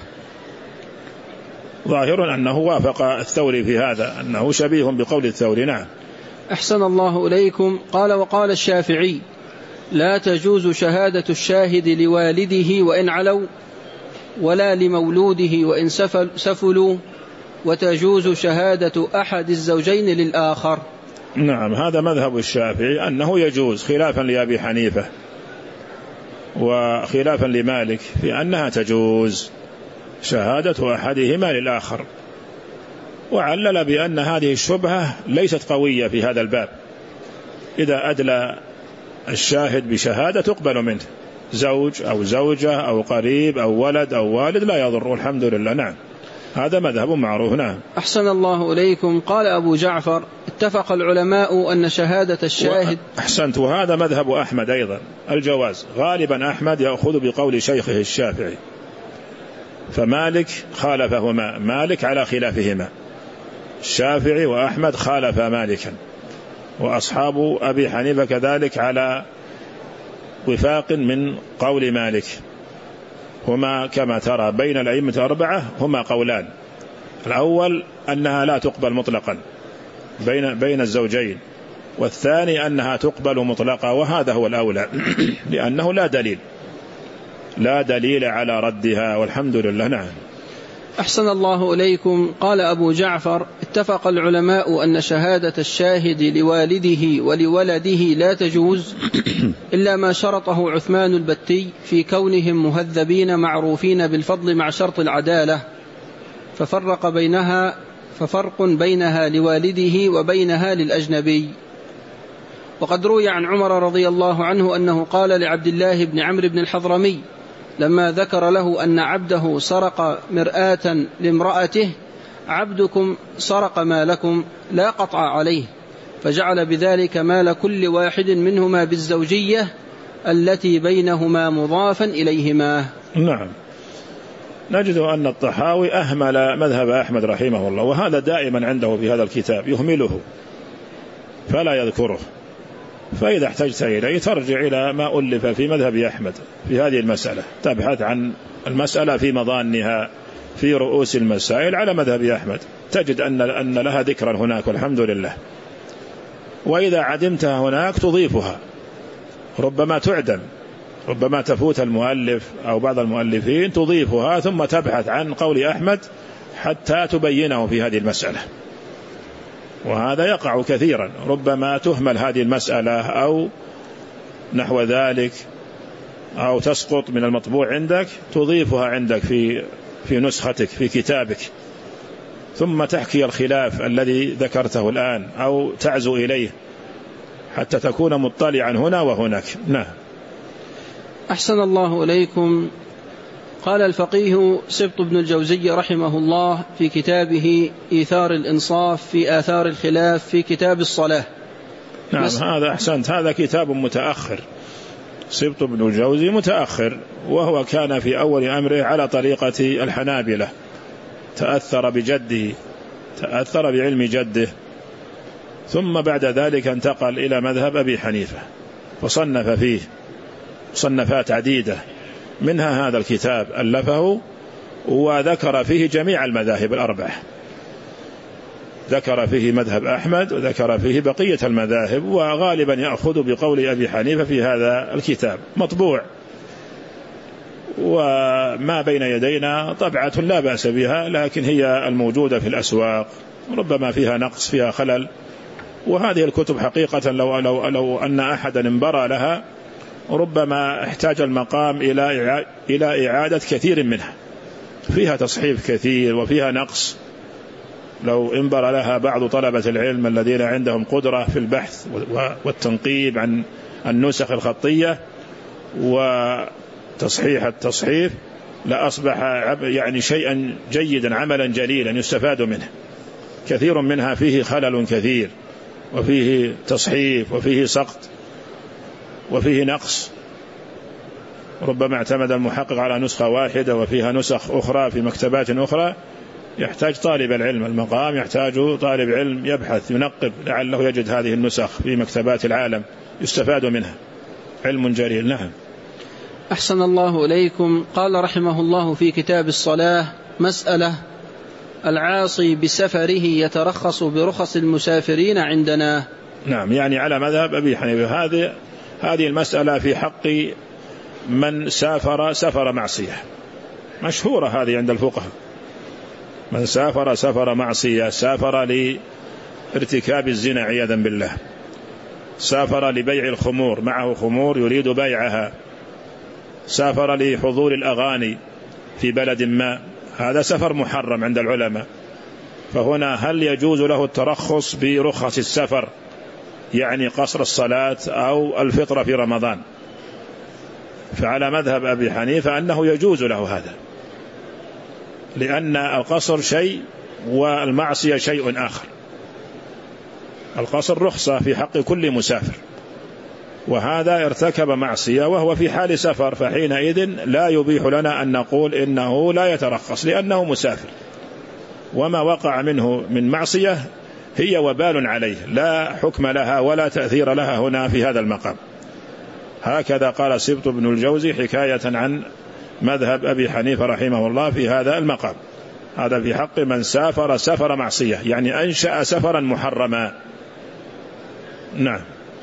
ظاهر أنه وافق الثوري في هذا، أنه شبيه بقول الثوري. نعم. أحسن الله إليكم. قال: وقال الشافعي: لا تجوز شهادة الشاهد لوالده وإن علوا، ولا لمولوده وإن سفلوا، وتجوز شهادة أحد الزوجين للآخر. نعم، هذا مذهب الشافعي أنه يجوز، خلافا لأبي حنيفة وخلافا لمالك في أنها تجوز شهادة أحدهما للآخر. وعلل بأن هذه الشبهة ليست قوية في هذا الباب، إذا أدلى الشاهد بشهادة تقبل منه، زوج أو زوجة أو قريب أو ولد أو والد لا يضر، الحمد لله. نعم، هذا مذهب معروف. نعم. أحسن الله إليكم. قال أبو جعفر: اتفق العلماء أن شهادة الشاهد. أحسنت. وهذا مذهب أحمد أيضا، الجواز. غالبا أحمد يأخذ بقول شيخه الشافعي، فمالك خالفهما، مالك على خلافهما، الشافعي وأحمد خالف مالكا، وأصحاب أبي حنيفة كذلك على وفاق من قول مالك. هما كما ترى بين الأئمة الأربعة هما قولان، الأول أنها لا تقبل مطلقا بين الزوجين، والثاني أنها تقبل مطلقا، وهذا هو الأولى لأنه لا دليل على ردها، والحمد لله. نعم. أحسن الله إليكم. قال أبو جعفر: اتفق العلماء أن شهادة الشاهد لوالده ولولده لا تجوز إلا ما شرطه عثمان البتي في كونهم مهذبين معروفين بالفضل مع شرط العدالة، ففرق بينها لوالده وبينها للأجنبي. وقد روي عن عمر رضي الله عنه أنه قال لعبد الله بن عمرو بن الحضرمي لما ذكر له أن عبده سرق مرآة لامرأته: عبدكم سرق مالكم لا قطع عليه، فجعل بذلك مال كل واحد منهما بالزوجية التي بينهما مضافا إليهما. نعم. نجد أن الطحاوي أهمل مذهب أحمد رحمه الله، وهذا دائما عنده في هذا الكتاب، يهمله فلا يذكره، فإذا احتجت إليه ترجع إلى ما ألف في مذهب أحمد في هذه المسألة، تبحث عن المسألة في مظانها في رؤوس المسائل على مذهب أحمد، تجد أن لها ذكرا هناك، والحمد لله. وإذا عدمتها هناك تضيفها، ربما تعدم، ربما تفوت المؤلف أو بعض المؤلفين، تضيفها ثم تبحث عن قول أحمد حتى تبينه في هذه المسألة. وهذا يقع كثيرا، ربما تهمل هذه المسألة أو نحو ذلك، أو تسقط من المطبوع عندك، تضيفها عندك في نسختك في كتابك، ثم تحكي الخلاف الذي ذكرته الآن أو تعزو إليه حتى تكون مطلعا هنا وهناك. نعم. أحسن الله إليكم. قال الفقيه سبط بن الجوزي رحمه الله في كتابه إيثار الإنصاف في آثار الخلاف في كتاب الصلاة. نعم، هذا أحسنت، هذا كتاب متأخر، سبط بن الجوزي متأخر، وهو كان في أول أمره على طريقة الحنابلة، تأثر بجده، تأثر بعلم جده، ثم بعد ذلك انتقل إلى مذهب أبي حنيفة، فصنف فيه صنفات عديدة، منها هذا الكتاب ألفه، وذكر فيه جميع المذاهب الأربعة، ذكر فيه مذهب أحمد وذكر فيه بقية المذاهب، وغالبا يأخذ بقول أبي حنيفة في هذا الكتاب، مطبوع، وما بين يدينا طبعة لا بأس بها، لكن هي الموجودة في الأسواق ربما فيها نقص، فيها خلل. وهذه الكتب حقيقة لو أن أحدا انبرى لها ربما احتاج المقام إلى إعادة كثير منها، فيها تصحيف كثير وفيها نقص، لو انبر لها بعض طلبة العلم الذين عندهم قدرة في البحث والتنقيب عن النسخ الخطية وتصحيح التصحيف لأصبح يعني شيئا جيدا، عملا جليلا يستفاد منه. كثير منها فيه خلل كثير، وفيه تصحيف وفيه سقط وفيه نقص، ربما اعتمد المحقق على نسخة واحدة وفيها نسخ أخرى في مكتبات أخرى. يحتاج طالب العلم المقام، يحتاج طالب علم يبحث ينقب لعله يجد هذه النسخ في مكتبات العالم يستفاد منها، علم جليل. نعم. أحسن الله إليكم. قال رحمه الله في كتاب الصلاة: مسألة: العاصي بسفره يترخص برخص المسافرين عندنا. نعم، يعني على مذهب أبي حنيفة. هذه المسألة في حق من سافر معصية، مشهورة هذه عند الفقهاء، من سافر معصية، سافر لارتكاب الزنا عياذا بالله، سافر لبيع الخمور، معه خمور يريد بيعها، سافر لحضور الأغاني في بلد ما، هذا سفر محرم عند العلماء، فهنا هل يجوز له الترخص برخص السفر، يعني قصر الصلاة أو الفطر في رمضان؟ فعلى مذهب أبي حنيفة أنه يجوز له هذا، لأن القصر شيء والمعصية شيء آخر. القصر رخصة في حق كل مسافر، وهذا ارتكب معصية وهو في حال سفر، فحينئذ لا يبيح لنا أن نقول إنه لا يترخص لأنه مسافر، وما وقع منه من معصية هي وبال عليه لا حكم لها ولا تأثير لها هنا في هذا المقام. هكذا قال سبط بن الجوزي حكاية عن مذهب أبي حنيفة رحمه الله في هذا المقام. هذا في حق من سافر سفر معصية، يعني أنشأ سفرا محرما. نعم.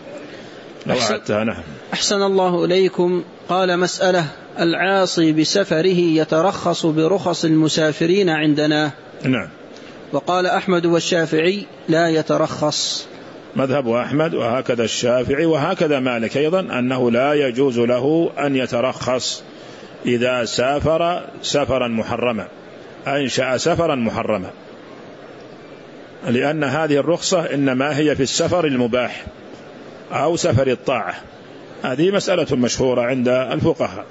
أحسن الله إليكم. قال: مسألة: العاصي بسفره يترخص برخص المسافرين عندنا. نعم. وقال أحمد والشافعي: لا يترخص. مذهب أحمد وهكذا الشافعي وهكذا مالك أيضا أنه لا يجوز له أن يترخص إذا سافر سفرا محرما، أنشأ سفرا محرما، لأن هذه الرخصة إنما هي في السفر المباح أو سفر الطاعة. هذه مسألة مشهورة عند الفقهاء،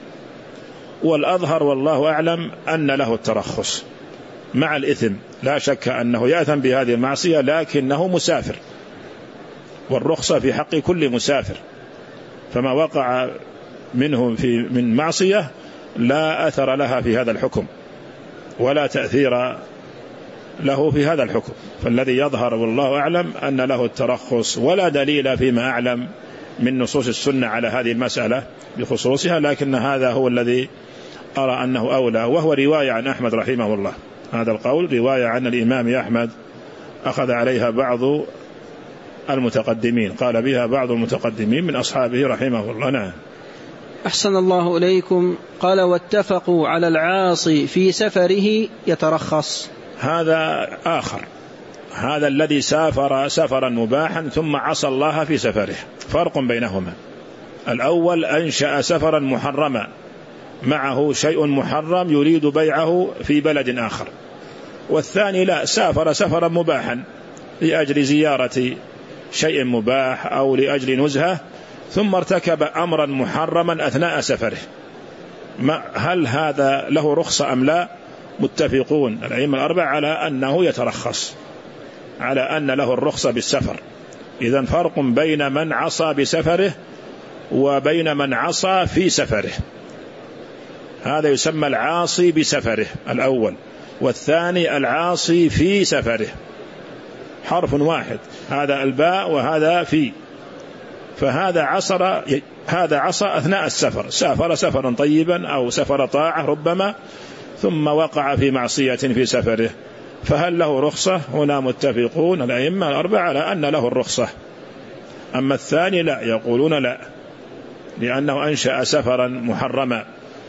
والأظهر والله أعلم أن له الترخص مع الإثم، لا شك أنه يأثم بهذه المعصية لكنه مسافر، والرخصة في حق كل مسافر، فما وقع منه من معصية لا أثر لها في هذا الحكم ولا تأثير له في هذا الحكم. فالذي يظهر والله أعلم أن له الترخص، ولا دليل فيما أعلم من نصوص السنة على هذه المسألة بخصوصها، لكن هذا هو الذي أرى أنه أولى، وهو رواية عن أحمد رحمه الله. هذا القول رواية عن الإمام أحمد أخذ عليها بعض المتقدمين، قال بها بعض المتقدمين من أصحابه رحمه الله. نعم. أحسن الله إليكم. قال: واتفقوا على العاصي في سفره يترخص. هذا آخر، هذا الذي سافر سفرا مباحا ثم عصى الله في سفره، فرق بينهما. الأول أنشأ سفرا محرما معه شيء محرم يريد بيعه في بلد آخر، والثاني لا، سافر سفرا مباحا لأجل زيارة شيء مباح أو لأجل نزهة ثم ارتكب أمرا محرما أثناء سفره. هل هذا له رخصة أم لا؟ متفقون الأئمة الأربعة على أنه يترخص، على أن له الرخصة بالسفر. إذن فرق بين من عصى بسفره وبين من عصى في سفره. هذا يسمى العاصي بسفره الأول، والثاني العاصي في سفره، حرف واحد، هذا الباء وهذا في. فهذا عصى أثناء السفر، سافر سفرا طيبا أو سفر طاعة ربما، ثم وقع في معصية في سفره، فهل له رخصة؟ هنا متفقون الأئمة الأربعة على أن له الرخصة. أما الثاني لا، يقولون لا، لأنه أنشأ سفرا محرما،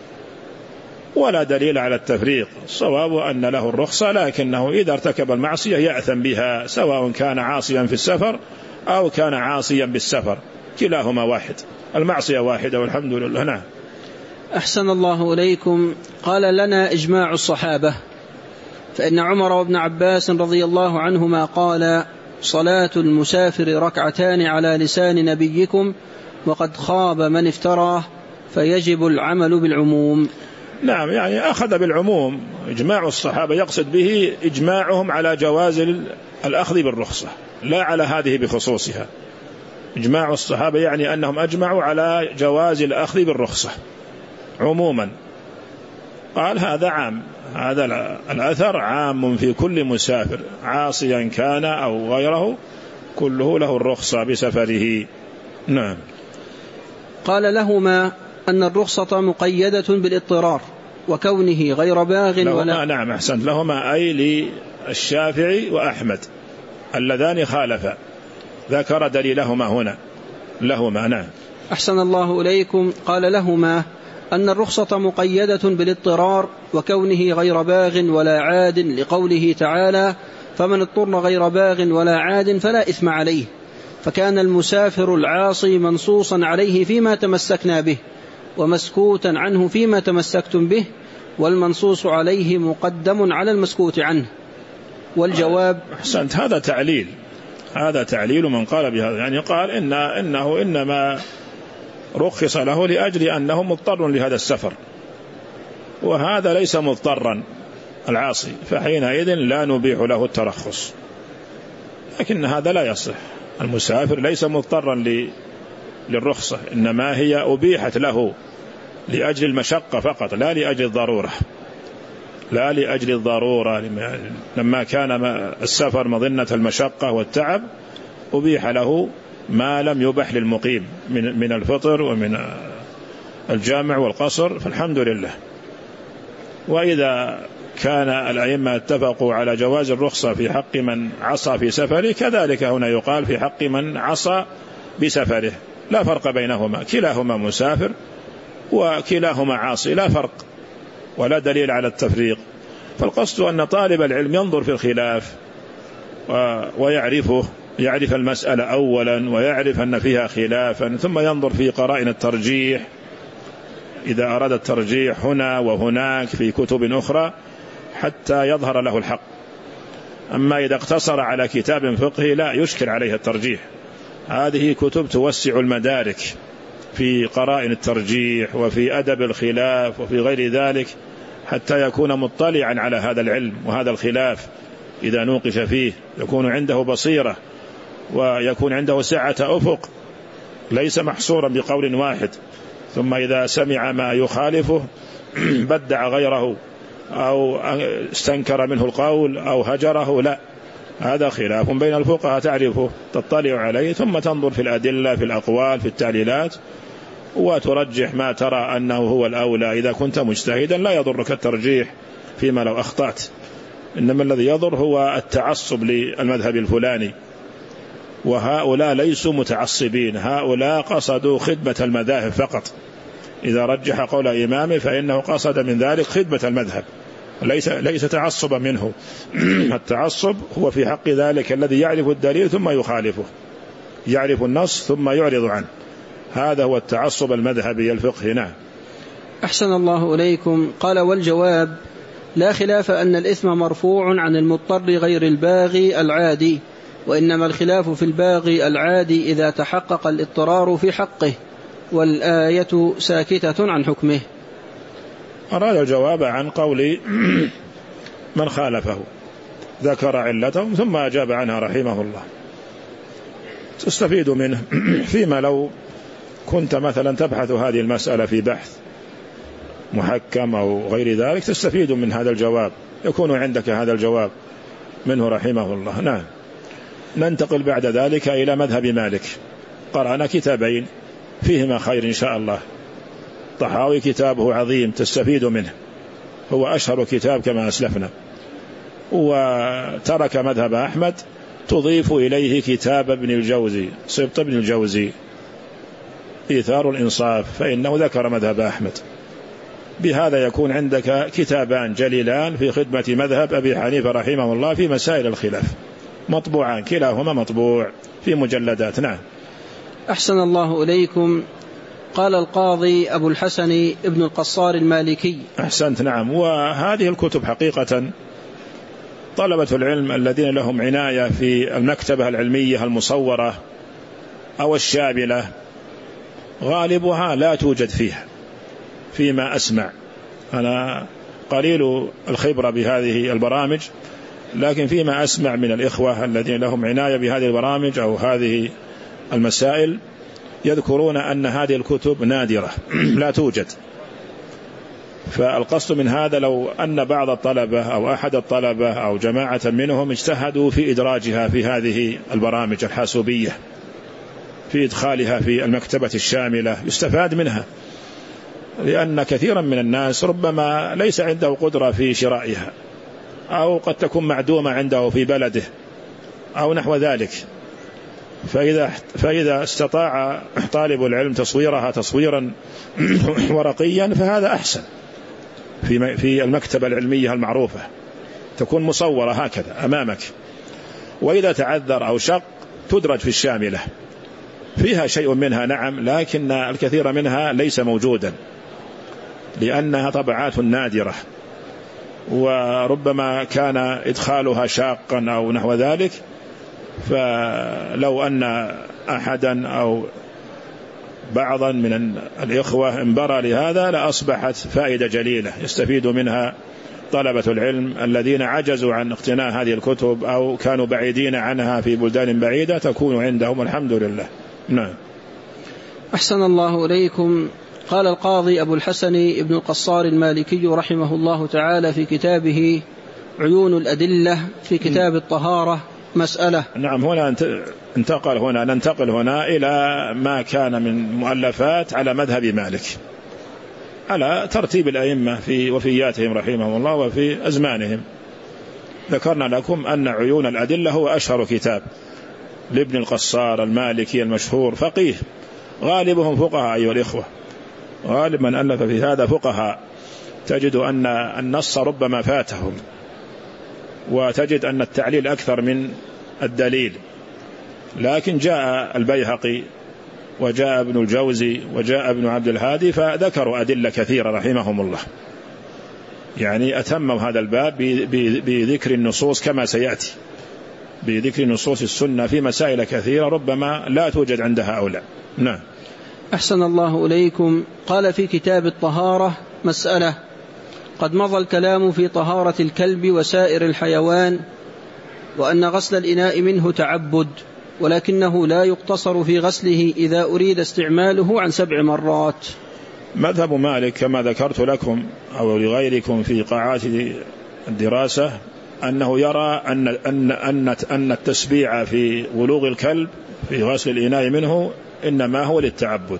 ولا دليل على التفريق. الصواب أن له الرخصة، لكنه إذا ارتكب المعصية يأثم بها، سواء كان عاصيا في السفر أو كان عاصيا بالسفر، كلاهما واحد، المعصية واحدة والحمد لله. نعم. أحسن الله إليكم. قال: لنا إجماع الصحابة، فإن عمر وابن عباس رضي الله عنهما قال: صلاة المسافر ركعتان على لسان نبيكم، وقد خاب من افتراه، فيجب العمل بالعموم. نعم، يعني أخذ بالعموم. إجماع الصحابة يقصد به إجماعهم على جواز الأخذ بالرخصة، لا على هذه بخصوصها. إجماع الصحابة يعني أنهم أجمعوا على جواز الأخذ بالرخصة عموما. قال هذا عام، هذا الأثر عام في كل مسافر عاصيا كان أو غيره، كله له الرخصة بسفره. نعم. قال: لهما أن الرخصة مقيدة بالاضطرار وكونه غير باغ ولا. نعم، أحسنت. لهما أي للشافعي وأحمد اللذان خالفا، ذكر دليلهما هنا، لهما. نعم. أحسن الله إليكم. قال: لهما أن الرخصة مقيدة بالاضطرار وكونه غير باغ ولا عاد، لقوله تعالى: فمن اضطر غير باغ ولا عاد فلا إثم عليه. فكان المسافر العاصي منصوصا عليه فيما تمسكنا به، ومسكوتا عنه فيما تمسكتم به، والمنصوص عليه مقدم على المسكوت عنه. والجواب أحسنت. هذا تعليل من قال بهذا، يعني قال إنه إنما رخص له لأجل أنه مضطر لهذا السفر، وهذا ليس مضطرا العاصي، فحينئذ لا نبيح له الترخص. لكن هذا لا يصح، المسافر ليس مضطرا للرخصة، إنما هي أبيحت له لأجل المشقة فقط، لا لأجل الضرورة. لما كان السفر مظنة المشقة والتعب أبيح له ما لم يبح للمقيم من الفطر ومن الجامع والقصر، فالحمد لله. وإذا كان الأئمة اتفقوا على جواز الرخصة في حق من عصى في سفره، كذلك هنا يقال في حق من عصى بسفره، لا فرق بينهما، كلاهما مسافر وكلاهما عاصي، لا فرق ولا دليل على التفريق. فالقصد أن طالب العلم ينظر في الخلاف يعرف المسألة أولا، ويعرف أن فيها خلافا، ثم ينظر في قرائن الترجيح إذا أراد الترجيح هنا وهناك في كتب أخرى حتى يظهر له الحق. أما إذا اقتصر على كتاب فقهي لا يشكل عليه الترجيح، هذه كتب توسع المدارك في قرائن الترجيح وفي أدب الخلاف وفي غير ذلك، حتى يكون مطلعا على هذا العلم وهذا الخلاف. إذا نوقش فيه يكون عنده بصيرة ويكون عنده سعة أفق، ليس محصورا بقول واحد، ثم إذا سمع ما يخالفه بدع غيره أو استنكر منه القول أو هجره. لا، هذا خلاف بين الفقهاء تعرفه، تطلع عليه، ثم تنظر في الأدلة، في الأقوال، في التعليلات، وترجح ما ترى أنه هو الأولى. إذا كنت مجتهدا لا يضرك الترجيح فيما لو أخطأت، إنما الذي يضر هو التعصب للمذهب الفلاني، وهؤلاء ليسوا متعصبين، هؤلاء قصدوا خدمة المذاهب فقط. إذا رجح قول إمامه فإنه قصد من ذلك خدمة المذهب، ليس تعصبا منه. التعصب هو في حق ذلك الذي يعرف الدليل ثم يخالفه، يعرف النص ثم يعرض عنه، هذا هو التعصب المذهبي الفقهي. نعم. أحسن الله إليكم. قال: والجواب: لا خلاف أن الإثم مرفوع عن المضطر غير الباغي العادي، وإنما الخلاف في الباغي العادي إذا تحقق الاضطرار في حقه، والآية ساكتة عن حكمه. أراد الجواب عن قول من خالفه، ذكر علتهم ثم أجاب عنها رحمه الله. تستفيد منه فيما لو كنت مثلا تبحث هذه المسألة في بحث محكم أو غير ذلك، تستفيد من هذا الجواب، يكون عندك هذا الجواب منه رحمه الله. نعم. ننتقل بعد ذلك إلى مذهب مالك. قرأنا كتابين فيهما خير إن شاء الله. طحاوي كتابه عظيم تستفيد منه، هو أشهر كتاب كما أسلفنا. وترك مذهب أحمد، تضيف إليه كتاب ابن الجوزي، سبط ابن الجوزي، إيثار الإنصاف، فإنه ذكر مذهب أحمد. بهذا يكون عندك كتابان جليلان في خدمة مذهب أبي حنيفة رحمه الله في مسائل الخلاف، مطبوعان، كلاهما مطبوع في مجلدات. نعم. أحسن الله إليكم. قال القاضي أبو الحسن ابن القصار المالكي: أحسنت. نعم. وهذه الكتب حقيقة طلبة العلم الذين لهم عناية في المكتبة العلمية المصورة أو الشاملة غالبها لا توجد فيها فيما أسمع. أنا قليل الخبرة بهذه البرامج، لكن فيما أسمع من الإخوة الذين لهم عناية بهذه البرامج أو هذه المسائل يذكرون أن هذه الكتب نادرة لا توجد. فالقصد من هذا لو أن بعض الطلبة أو أحد الطلبة أو جماعة منهم اجتهدوا في إدراجها في هذه البرامج الحاسوبية، في إدخالها في المكتبة الشاملة، يستفاد منها، لأن كثيرا من الناس ربما ليس عنده قدرة في شرائها، أو قد تكون معدومة عنده في بلده أو نحو ذلك. فإذا استطاع طالب العلم تصويرها تصويرا ورقيا فهذا أحسن في المكتبة العلمية المعروفة، تكون مصورة هكذا أمامك. وإذا تعذر أو شق تدرج في الشاملة، فيها شيء منها نعم، لكن الكثير منها ليس موجودا لأنها طبعات نادرة. وربما كان إدخالها شاقا أو نحو ذلك، فلو أن أحدا أو بعضا من الإخوة انبرى لهذا لأصبحت فائدة جليلة يستفيد منها طلبة العلم الذين عجزوا عن اقتناء هذه الكتب أو كانوا بعيدين عنها في بلدان بعيدة، تكون عندهم الحمد لله. نعم. أحسن الله إليكم. قال القاضي أبو الحسن ابن القصار المالكي رحمه الله تعالى في كتابه عيون الأدلة في كتاب الطهارة مسألة. نعم. هنا ننتقل هنا إلى ما كان من مؤلفات على مذهب مالك على ترتيب الأئمة في وفياتهم رحمهم الله وفي أزمانهم. ذكرنا لكم أن عيون الأدلة هو أشهر كتاب لابن القصار المالكي المشهور، فقيه غالبهم فقهاء أيها الإخوة، غالب من ألف في هذا فقهاء. تجد أن النص ربما فاتهم، وتجد أن التعليل أكثر من الدليل، لكن جاء البيهقي وجاء ابن الجوزي وجاء ابن عبد الهادي فذكروا أدلة كثيرة رحمهم الله، يعني أتموا هذا الباب بذكر النصوص كما سيأتي، بذكر نصوص السنة في مسائل كثيرة ربما لا توجد عند هؤلاء. نعم. أحسن الله إليكم. قال في كتاب الطهارة مسألة: قد مضى الكلام في طهارة الكلب وسائر الحيوان، وأن غسل الإناء منه تعبد، ولكنه لا يقتصر في غسله إذا أريد استعماله عن 7 مرات. مذهب مالك كما ذكرت لكم أو لغيركم في قاعات الدراسة أنه يرى أن التسبيع في ولوغ الكلب في غسل الإناء منه إنما هو للتعبد.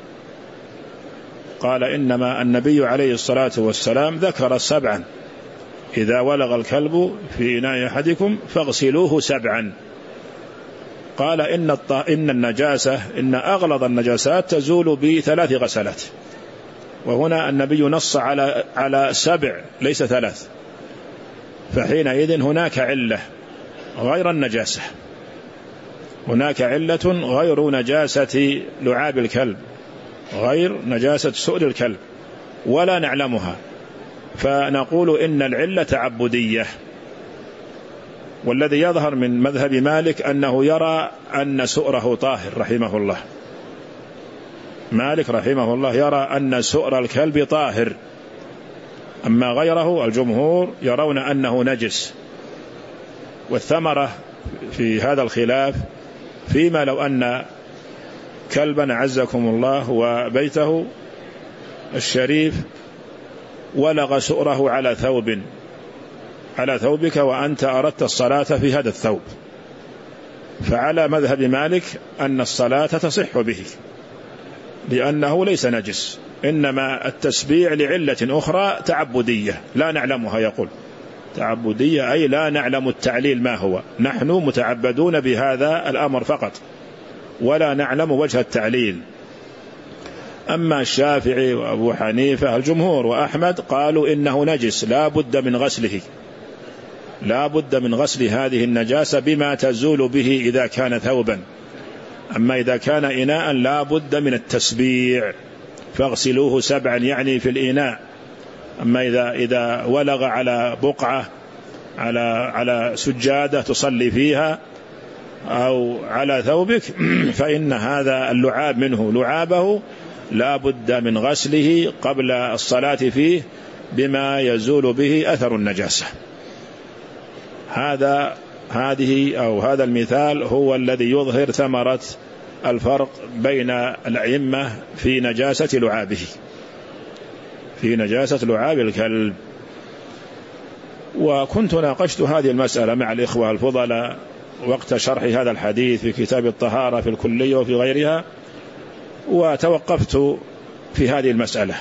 قال إنما النبي عليه الصلاة والسلام ذكر 7: إذا ولغ الكلب في إناء أحدكم فاغسلوه 7. قال إن النجاسة إن أغلظ النجاسات تزول ب3 غسلات، وهنا النبي نص على 7 ليس 3، فحينئذ هناك علة غير النجاسة، هناك علة غير نجاسة لعاب الكلب، غير نجاسة سؤل الكلب، ولا نعلمها، فنقول إن العلة تعبدية. والذي يظهر من مذهب مالك أنه يرى أن سؤره طاهر رحمه الله. مالك رحمه الله يرى أن سؤر الكلب طاهر، أما غيره الجمهور يرون أنه نجس. والثمرة في هذا الخلاف فيما لو أن كلبا عزكم الله وبيته الشريف ولغ سؤره على ثوبك وأنت أردت الصلاة في هذا الثوب، فعلى مذهب مالك أن الصلاة تصح به لأنه ليس نجس، إنما التسبيع لعلة أخرى تعبدية لا نعلمها. يقول تعبدية أي لا نعلم التعليل ما هو، نحن متعبدون بهذا الأمر فقط ولا نعلم وجه التعليل. أما الشافعي وأبو حنيفة الجمهور وأحمد قالوا إنه نجس لا بد من غسله، لا بد من غسل هذه النجاسة بما تزول به إذا كان ثوبا، أما إذا كان إناء لا بد من التسبيع، فاغسلوه 7 يعني في الإناء. أما إذا ولغ على بقعة على سجادة تصلي فيها أو على ثوبك فإن هذا اللعاب منه لعابه لا بد من غسله قبل الصلاة فيه بما يزول به أثر النجاسة. هذا المثال هو الذي يظهر ثمرة الفرق بين الأئمة في نجاسة لعابه، في نجاسة لعاب الكلب. وكنت ناقشت هذه المسألة مع الإخوة الفضلاء وقت شرح هذا الحديث في كتاب الطهارة في الكلية وفي غيرها، وتوقفت في هذه المسألة.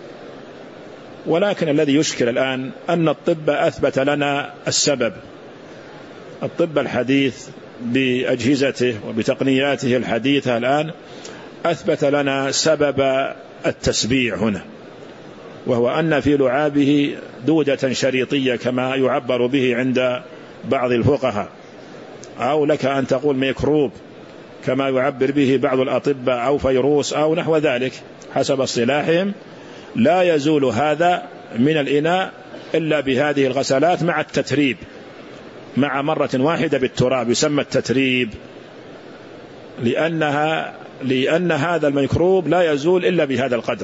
ولكن الذي يشكل الآن أن الطب أثبت لنا السبب، الطب الحديث بأجهزته وبتقنياته الحديثة الآن أثبت لنا سبب التسبيع هنا، وهو أن في لعابه دودة شريطية كما يعبر به عند بعض الفقهاء، أو لك أن تقول ميكروب كما يعبر به بعض الأطباء، أو فيروس أو نحو ذلك حسب اصطلاحهم. لا يزول هذا من الإناء إلا بهذه الغسلات مع التتريب، مع مرة واحدة بالتراب، يسمى التتريب، لأن هذا الميكروب لا يزول إلا بهذا القدر.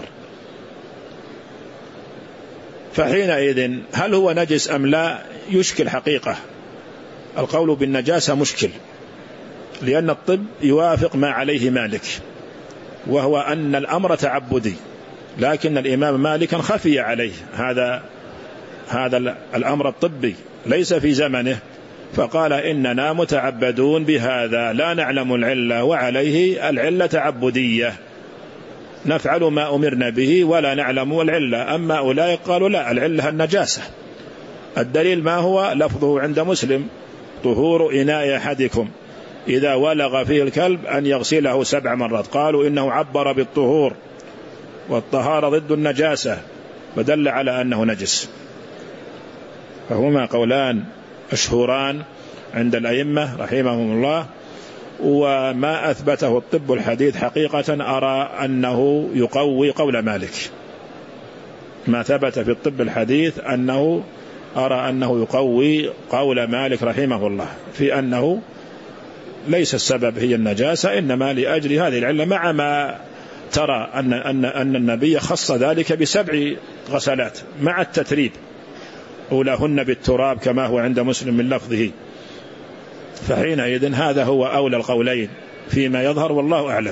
فحينئذ هل هو نجس أم لا يشكل حقيقة. القول بالنجاسة مشكل، لأن الطب يوافق ما عليه مالك، وهو أن الأمر تعبدي، لكن الإمام مالك خفي عليه هذا الأمر الطبي، ليس في زمنه، فقال إننا متعبدون بهذا، لا نعلم العلة، وعليه العلة تعبدية، نفعل ما أمرنا به ولا نعلم العلة. أما أولئك قالوا لا، العلة النجاسة. الدليل ما هو؟ لفظه عند مسلم: طهور إناء أحدكم إذا ولغ فيه الكلب أن يغسله 7 مرات. قالوا إنه عبر بالطهور، والطهارة ضد النجاسة، فدل على أنه نجس. فهما قولان مشهوران عند الأئمة رحمهم الله، وما أثبته الطب الحديث حقيقة أرى أنه يقوي قول مالك. ما ثبت في الطب الحديث أرى أنه يقوي قول مالك رحمه الله في أنه ليس السبب هي النجاسة، إنما لأجل هذه العلة، مع ما ترى أن النبي خص ذلك ب7 غسلات مع التتريب، أولاهن بالتراب كما هو عند مسلم من لفظه. فحينئذ هذا هو أولى القولين فيما يظهر، والله أعلم.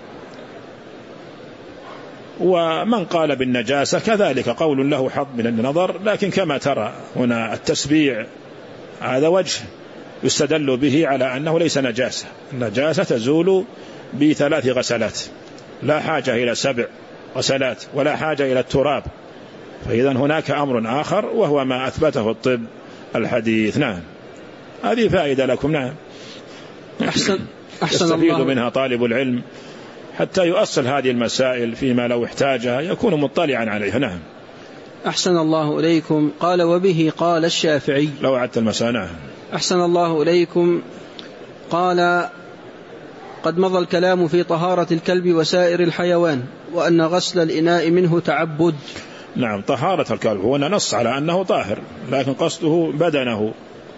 ومن قال بالنجاسة كذلك قول له حظ من النظر، لكن كما ترى هنا التسبيع هذا وجه يستدل به على أنه ليس نجاسة. النجاسة تزول ب3 غسلات، لا حاجة إلى 7 غسلات ولا حاجة إلى التراب. فإذا هناك أمر آخر وهو ما أثبته الطب الحديث. نعم، هذه فائدة لكم. نعم، أحسن يستفيد منها طالب العلم حتى يؤصل هذه المسائل فيما لو احتاجها يكون مطلعا عليها. نعم. أحسن الله إليكم. قال: وبه قال الشافعي. لو عدت المسألة. نعم. أحسن الله إليكم. قال: قد مضى الكلام في طهارة الكلب وسائر الحيوان، وأن غسل الإناء منه تعبد. نعم، طهارة الكلب هو نص على أنه طاهر، لكن قصده بدنه،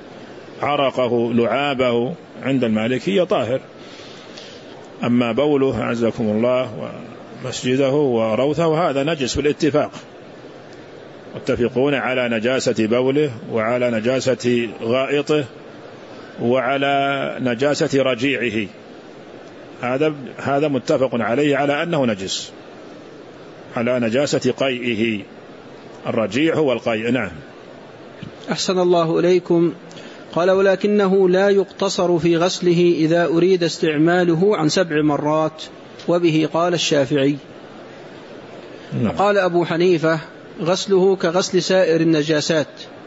عرقه، لعابه، عند المالكية طاهر. أما بوله عزكم الله ومسجده وروثه هذا نجس بالاتفاق، متفقون على نجاسة بوله وعلى نجاسة غائطه وعلى نجاسة رجيعه، هذا متفق عليه على أنه نجس، على نجاسة قيئه. الرجيع هو القيء. نعم. أحسن الله إليكم. قال: ولكنه لا يقتصر في غسله إذا أريد استعماله عن 7 مرات، وبه قال الشافعي. نعم. قال أبو حنيفة: غسله كغسل سائر النجاسات،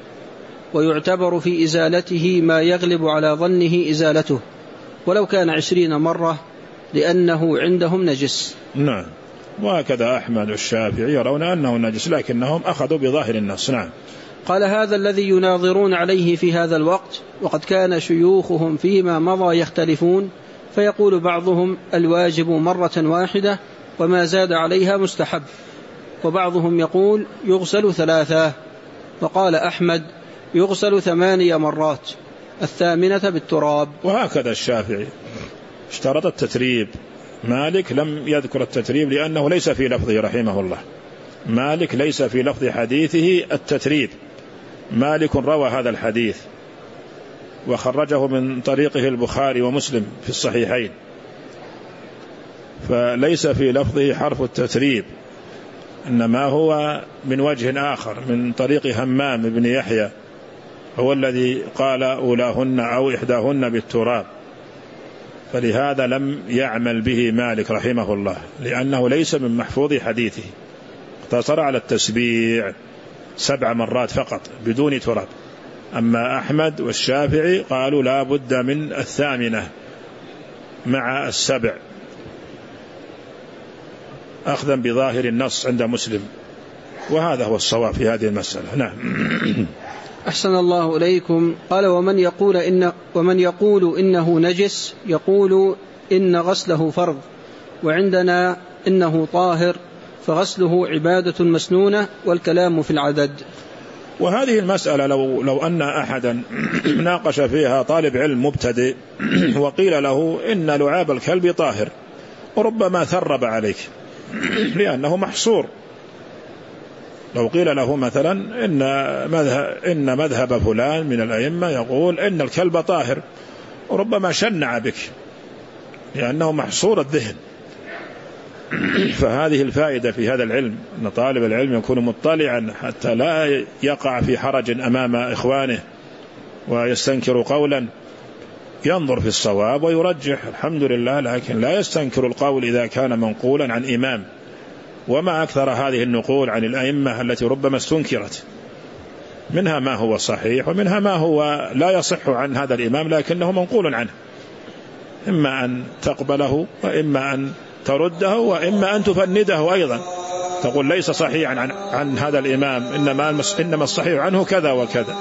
ويعتبر في إزالته ما يغلب على ظنه إزالته، ولو كان 20 مرة، لأنه عندهم نجس. نعم، وهكذا أحمد والشافعي يرون أنه نجس، لكنهم أخذوا بظاهر النص. نعم. قال: هذا الذي يناظرون عليه في هذا الوقت، وقد كان شيوخهم فيما مضى يختلفون، فيقول بعضهم الواجب مرة واحدة وما زاد عليها مستحب، وبعضهم يقول يغسل 3، وقال أحمد يغسل 8 مرات، 8 بالتراب. وهكذا الشافعي اشترط التتريب. مالك لم يذكر التتريب لأنه ليس في لفظه رحمه الله. مالك ليس في لفظ حديثه التتريب. مالك روى هذا الحديث وخرجه من طريقه البخاري ومسلم في الصحيحين، فليس في لفظه حرف التتريب، إنما هو من وجه آخر من طريق همام بن يحيى، هو الذي قال أولاهن أو إحداهن بالتراب، فلهذا لم يعمل به مالك رحمه الله، لأنه ليس من محفوظ حديثه، اقتصر على التسبيع 7 مرات فقط بدون تراب. أما أحمد والشافعي قالوا لا بد من 8 مع 7 أخذا بظاهر النص عند مسلم، وهذا هو الصواب في هذه المسألة. نعم. أحسن الله إليكم. قال: ومن يقول إنه نجس يقول إن غسله فرض، وعندنا إنه طاهر، فغسله عبادة مسنونة، والكلام في العدد. وهذه المسألة لو أن أحدا ناقش فيها طالب علم مبتدئ وقيل له إن لعاب الكلب طاهر، وربما ثرب عليك لأنه محصور. لو قيل له مثلا إن مذهب فلان من الأئمة يقول إن الكلب طاهر، وربما شنع بك لأنه محصور الذهن. فهذه الفائدة في هذا العلم، أن طالب العلم يكون مطلعا حتى لا يقع في حرج أمام إخوانه ويستنكر قولا، ينظر في الصواب ويرجح الحمد لله، لكن لا يستنكر القول إذا كان منقولا عن إمام. وما أكثر هذه النقول عن الأئمة التي ربما استنكرت، منها ما هو صحيح ومنها ما هو لا يصح عن هذا الإمام لكنه منقول عنه، إما أن تقبله وإما أن ترده وإما أن تفنده أيضا، تقول ليس صحيحا عن هذا الإمام، إنما الصحيح عنه كذا وكذا.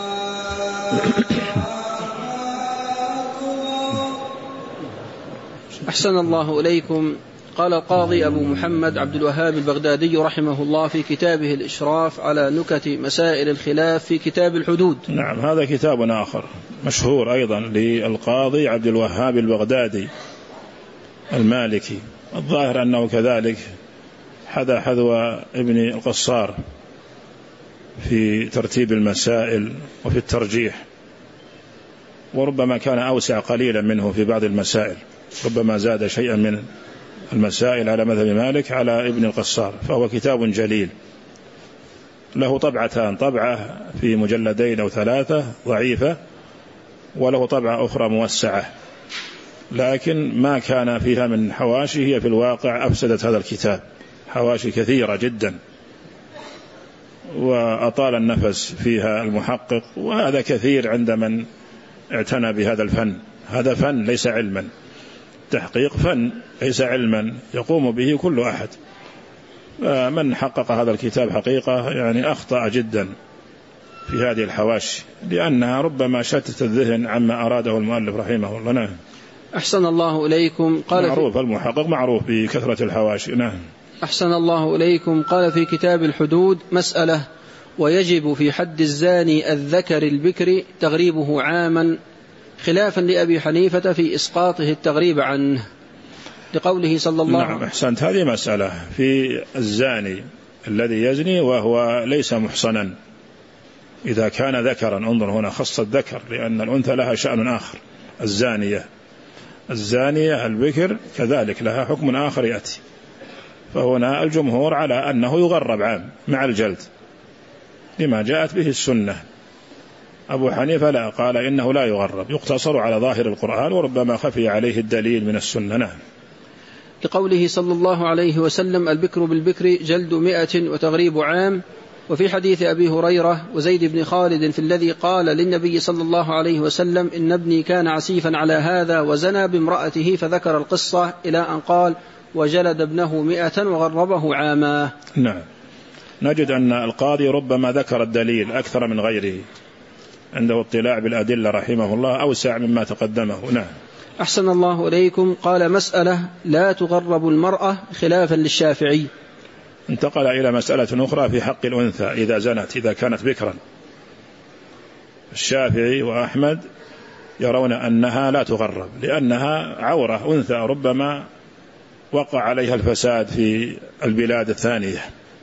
أحسن الله إليكم. قال القاضي أبو محمد عبد الوهاب البغدادي رحمه الله في كتابه الإشراف على نكت مسائل الخلاف في كتاب الحدود. نعم، هذا كتاب آخر مشهور أيضا للقاضي عبد الوهاب البغدادي المالكي، الظاهر أنه كذلك حذا حذو ابن القصار في ترتيب المسائل وفي الترجيح، وربما كان أوسع قليلا منه في بعض المسائل، ربما زاد شيئا من المسائل على مذهب مالك على ابن القصار. فهو كتاب جليل، له طبعتان، طبعة في مجلدين أو 3 ضعيفة، وله طبعة أخرى موسعة، لكن ما كان فيها من حواشي هي في الواقع أفسدت هذا الكتاب، حواشي كثيرة جدا وأطال النفس فيها المحقق، وهذا كثير عند من اعتنى بهذا الفن. هذا فن ليس علما، تحقيق فن ليس علما يقوم به كل أحد. من حقق هذا الكتاب حقيقة يعني أخطأ جدا في هذه الحواشي، لأنها ربما شتت الذهن عما أراده المؤلف رحمه الله. نعم. أحسن الله إليكم. قال معروف المحقق معروف بكثرة الحواشي. نعم. أحسن الله إليكم. قال في كتاب الحدود: مسألة: ويجب في حد الزاني الذكر البكر تغريبه عاما، خلافا لأبي حنيفة في إسقاطه التغريب عنه، لقوله صلى الله عليه وسلم. نعم، أحسنت. هذه مسألة في الزاني الذي يزني وهو ليس محصنا إذا كان ذكرا. انظر هنا خص الذكر لأن الأنثى لها شأن آخر. الزانية البكر كذلك لها حكم آخر يأتي. فهنا الجمهور على أنه يغرب عام مع الجلد لما جاءت به السنة. أبو حنيفة لا، قال إنه لا يغرب، يقتصر على ظاهر القرآن وربما خفي عليه الدليل من السنة. نعم. لقوله صلى الله عليه وسلم: البكر بالبكر جلد 100 وتغريب عام. وفي حديث أبي هريرة وزيد بن خالد في الذي قال للنبي صلى الله عليه وسلم: إن ابني كان عسيفا على هذا وزنى بامرأته، فذكر القصة إلى أن قال: وجلد ابنه 100 وغربه عاما. نعم. نجد أن القاضي ربما ذكر الدليل أكثر من غيره، عنده اطلاع بالأدلة رحمه الله أوسع مما تقدمه. نعم. أحسن الله إليكم. قال: مسألة: لا تغرب المرأة خلافا للشافعي. انتقل إلى مسألة أخرى في حق الأنثى إذا زنت، إذا كانت بكرا. الشافعي وأحمد يرون أنها لا تغرب لأنها عورة أنثى، ربما وقع عليها الفساد في البلاد الثانية.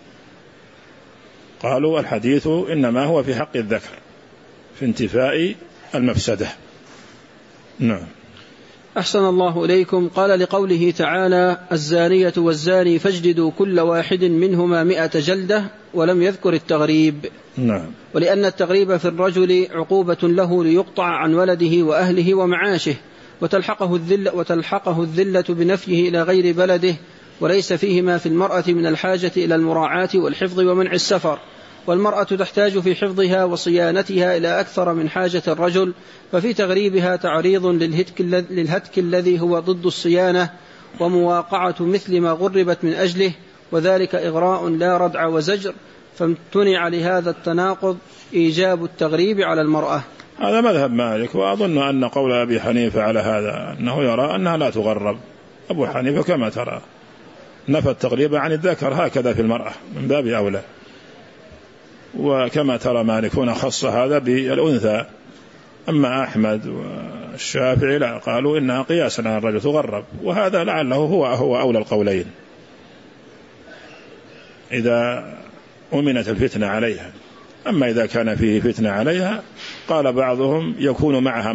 قالوا الحديث إنما هو في حق الذكر في انتفاء المفسدة. نعم. أحسن الله إليكم. قال: لقوله تعالى: الزانية والزاني فاجلدوا كل واحد منهما 100 جلدة، ولم يذكر التغريب. نعم. ولأن التغريب في الرجل عقوبة له ليقطع عن ولده وأهله ومعاشه، وتلحقه الذلة بنفيه إلى غير بلده، وليس فيه ما في المرأة من الحاجة إلى المراعاة والحفظ ومنع السفر، والمرأة تحتاج في حفظها وصيانتها إلى أكثر من حاجة الرجل، ففي تغريبها تعريض للهتك الذي هو ضد الصيانة، ومواقعة مثل ما غربت من أجله، وذلك إغراء لا ردع وزجر، فامتنع لهذا التناقض إيجاب التغريب على المرأة. هذا مذهب مالك، وأظن أن قول أبي حنيفة على هذا أنه يرى أنها لا تغرب. أبو حنيفة كما ترى نفى التغريب عن الذكر، هكذا في المرأة من باب أولى. وكما ترى مالك هنا خص هذا بالأنثى. أما أحمد والشافعي لا، قالوا إنها قياسا على الرجل تغرب، وهذا لعله هو أولى القولين إذا أمنت الفتنة عليها. أما إذا كان فيه فتنة عليها قال بعضهم يكون معها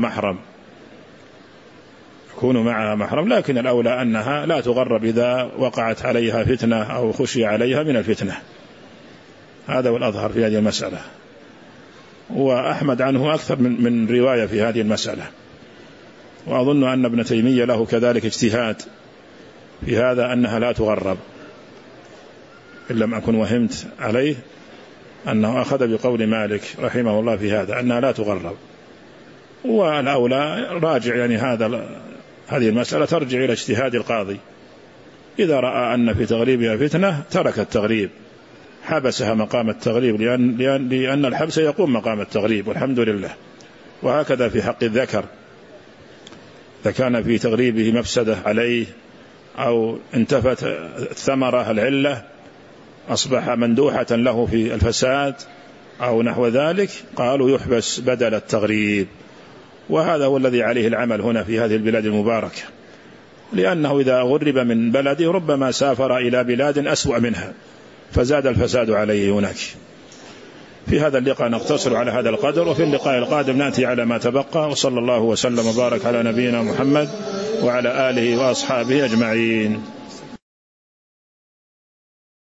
محرم، لكن الأولى أنها لا تغرب إذا وقعت عليها فتنة أو خشي عليها من الفتنة. هذا هو الأظهر في هذه المسألة. وأحمد عنه أكثر من رواية في هذه المسألة، وأظن أن ابن تيمية له كذلك اجتهاد في هذا أنها لا تغرب، إن لم أكن وهمت عليه أنه أخذ بقول مالك رحمه الله في هذا أنها لا تغرب. والأولى راجع يعني هذه المسألة ترجع إلى اجتهاد القاضي، إذا رأى أن في تغريبها فتنة ترك التغريب، حبسها مقام التغريب، لأن الحبس يقوم مقام التغريب والحمد لله. وهكذا في حق الذكر، إذا كان في تغريبه مفسدة عليه أو انتفت الثمرة العلة أصبح مندوحة له في الفساد أو نحو ذلك، قالوا يحبس بدل التغريب. وهذا هو الذي عليه العمل هنا في هذه البلاد المباركة، لأنه إذا غرب من بلده ربما سافر إلى بلاد أسوأ منها فزاد الفساد عليه هناك. في هذا اللقاء نقتصر على هذا القدر، وفي اللقاء القادم نأتي على ما تبقى. وصلى الله وسلم وبارك على نبينا محمد وعلى آله وأصحابه أجمعين.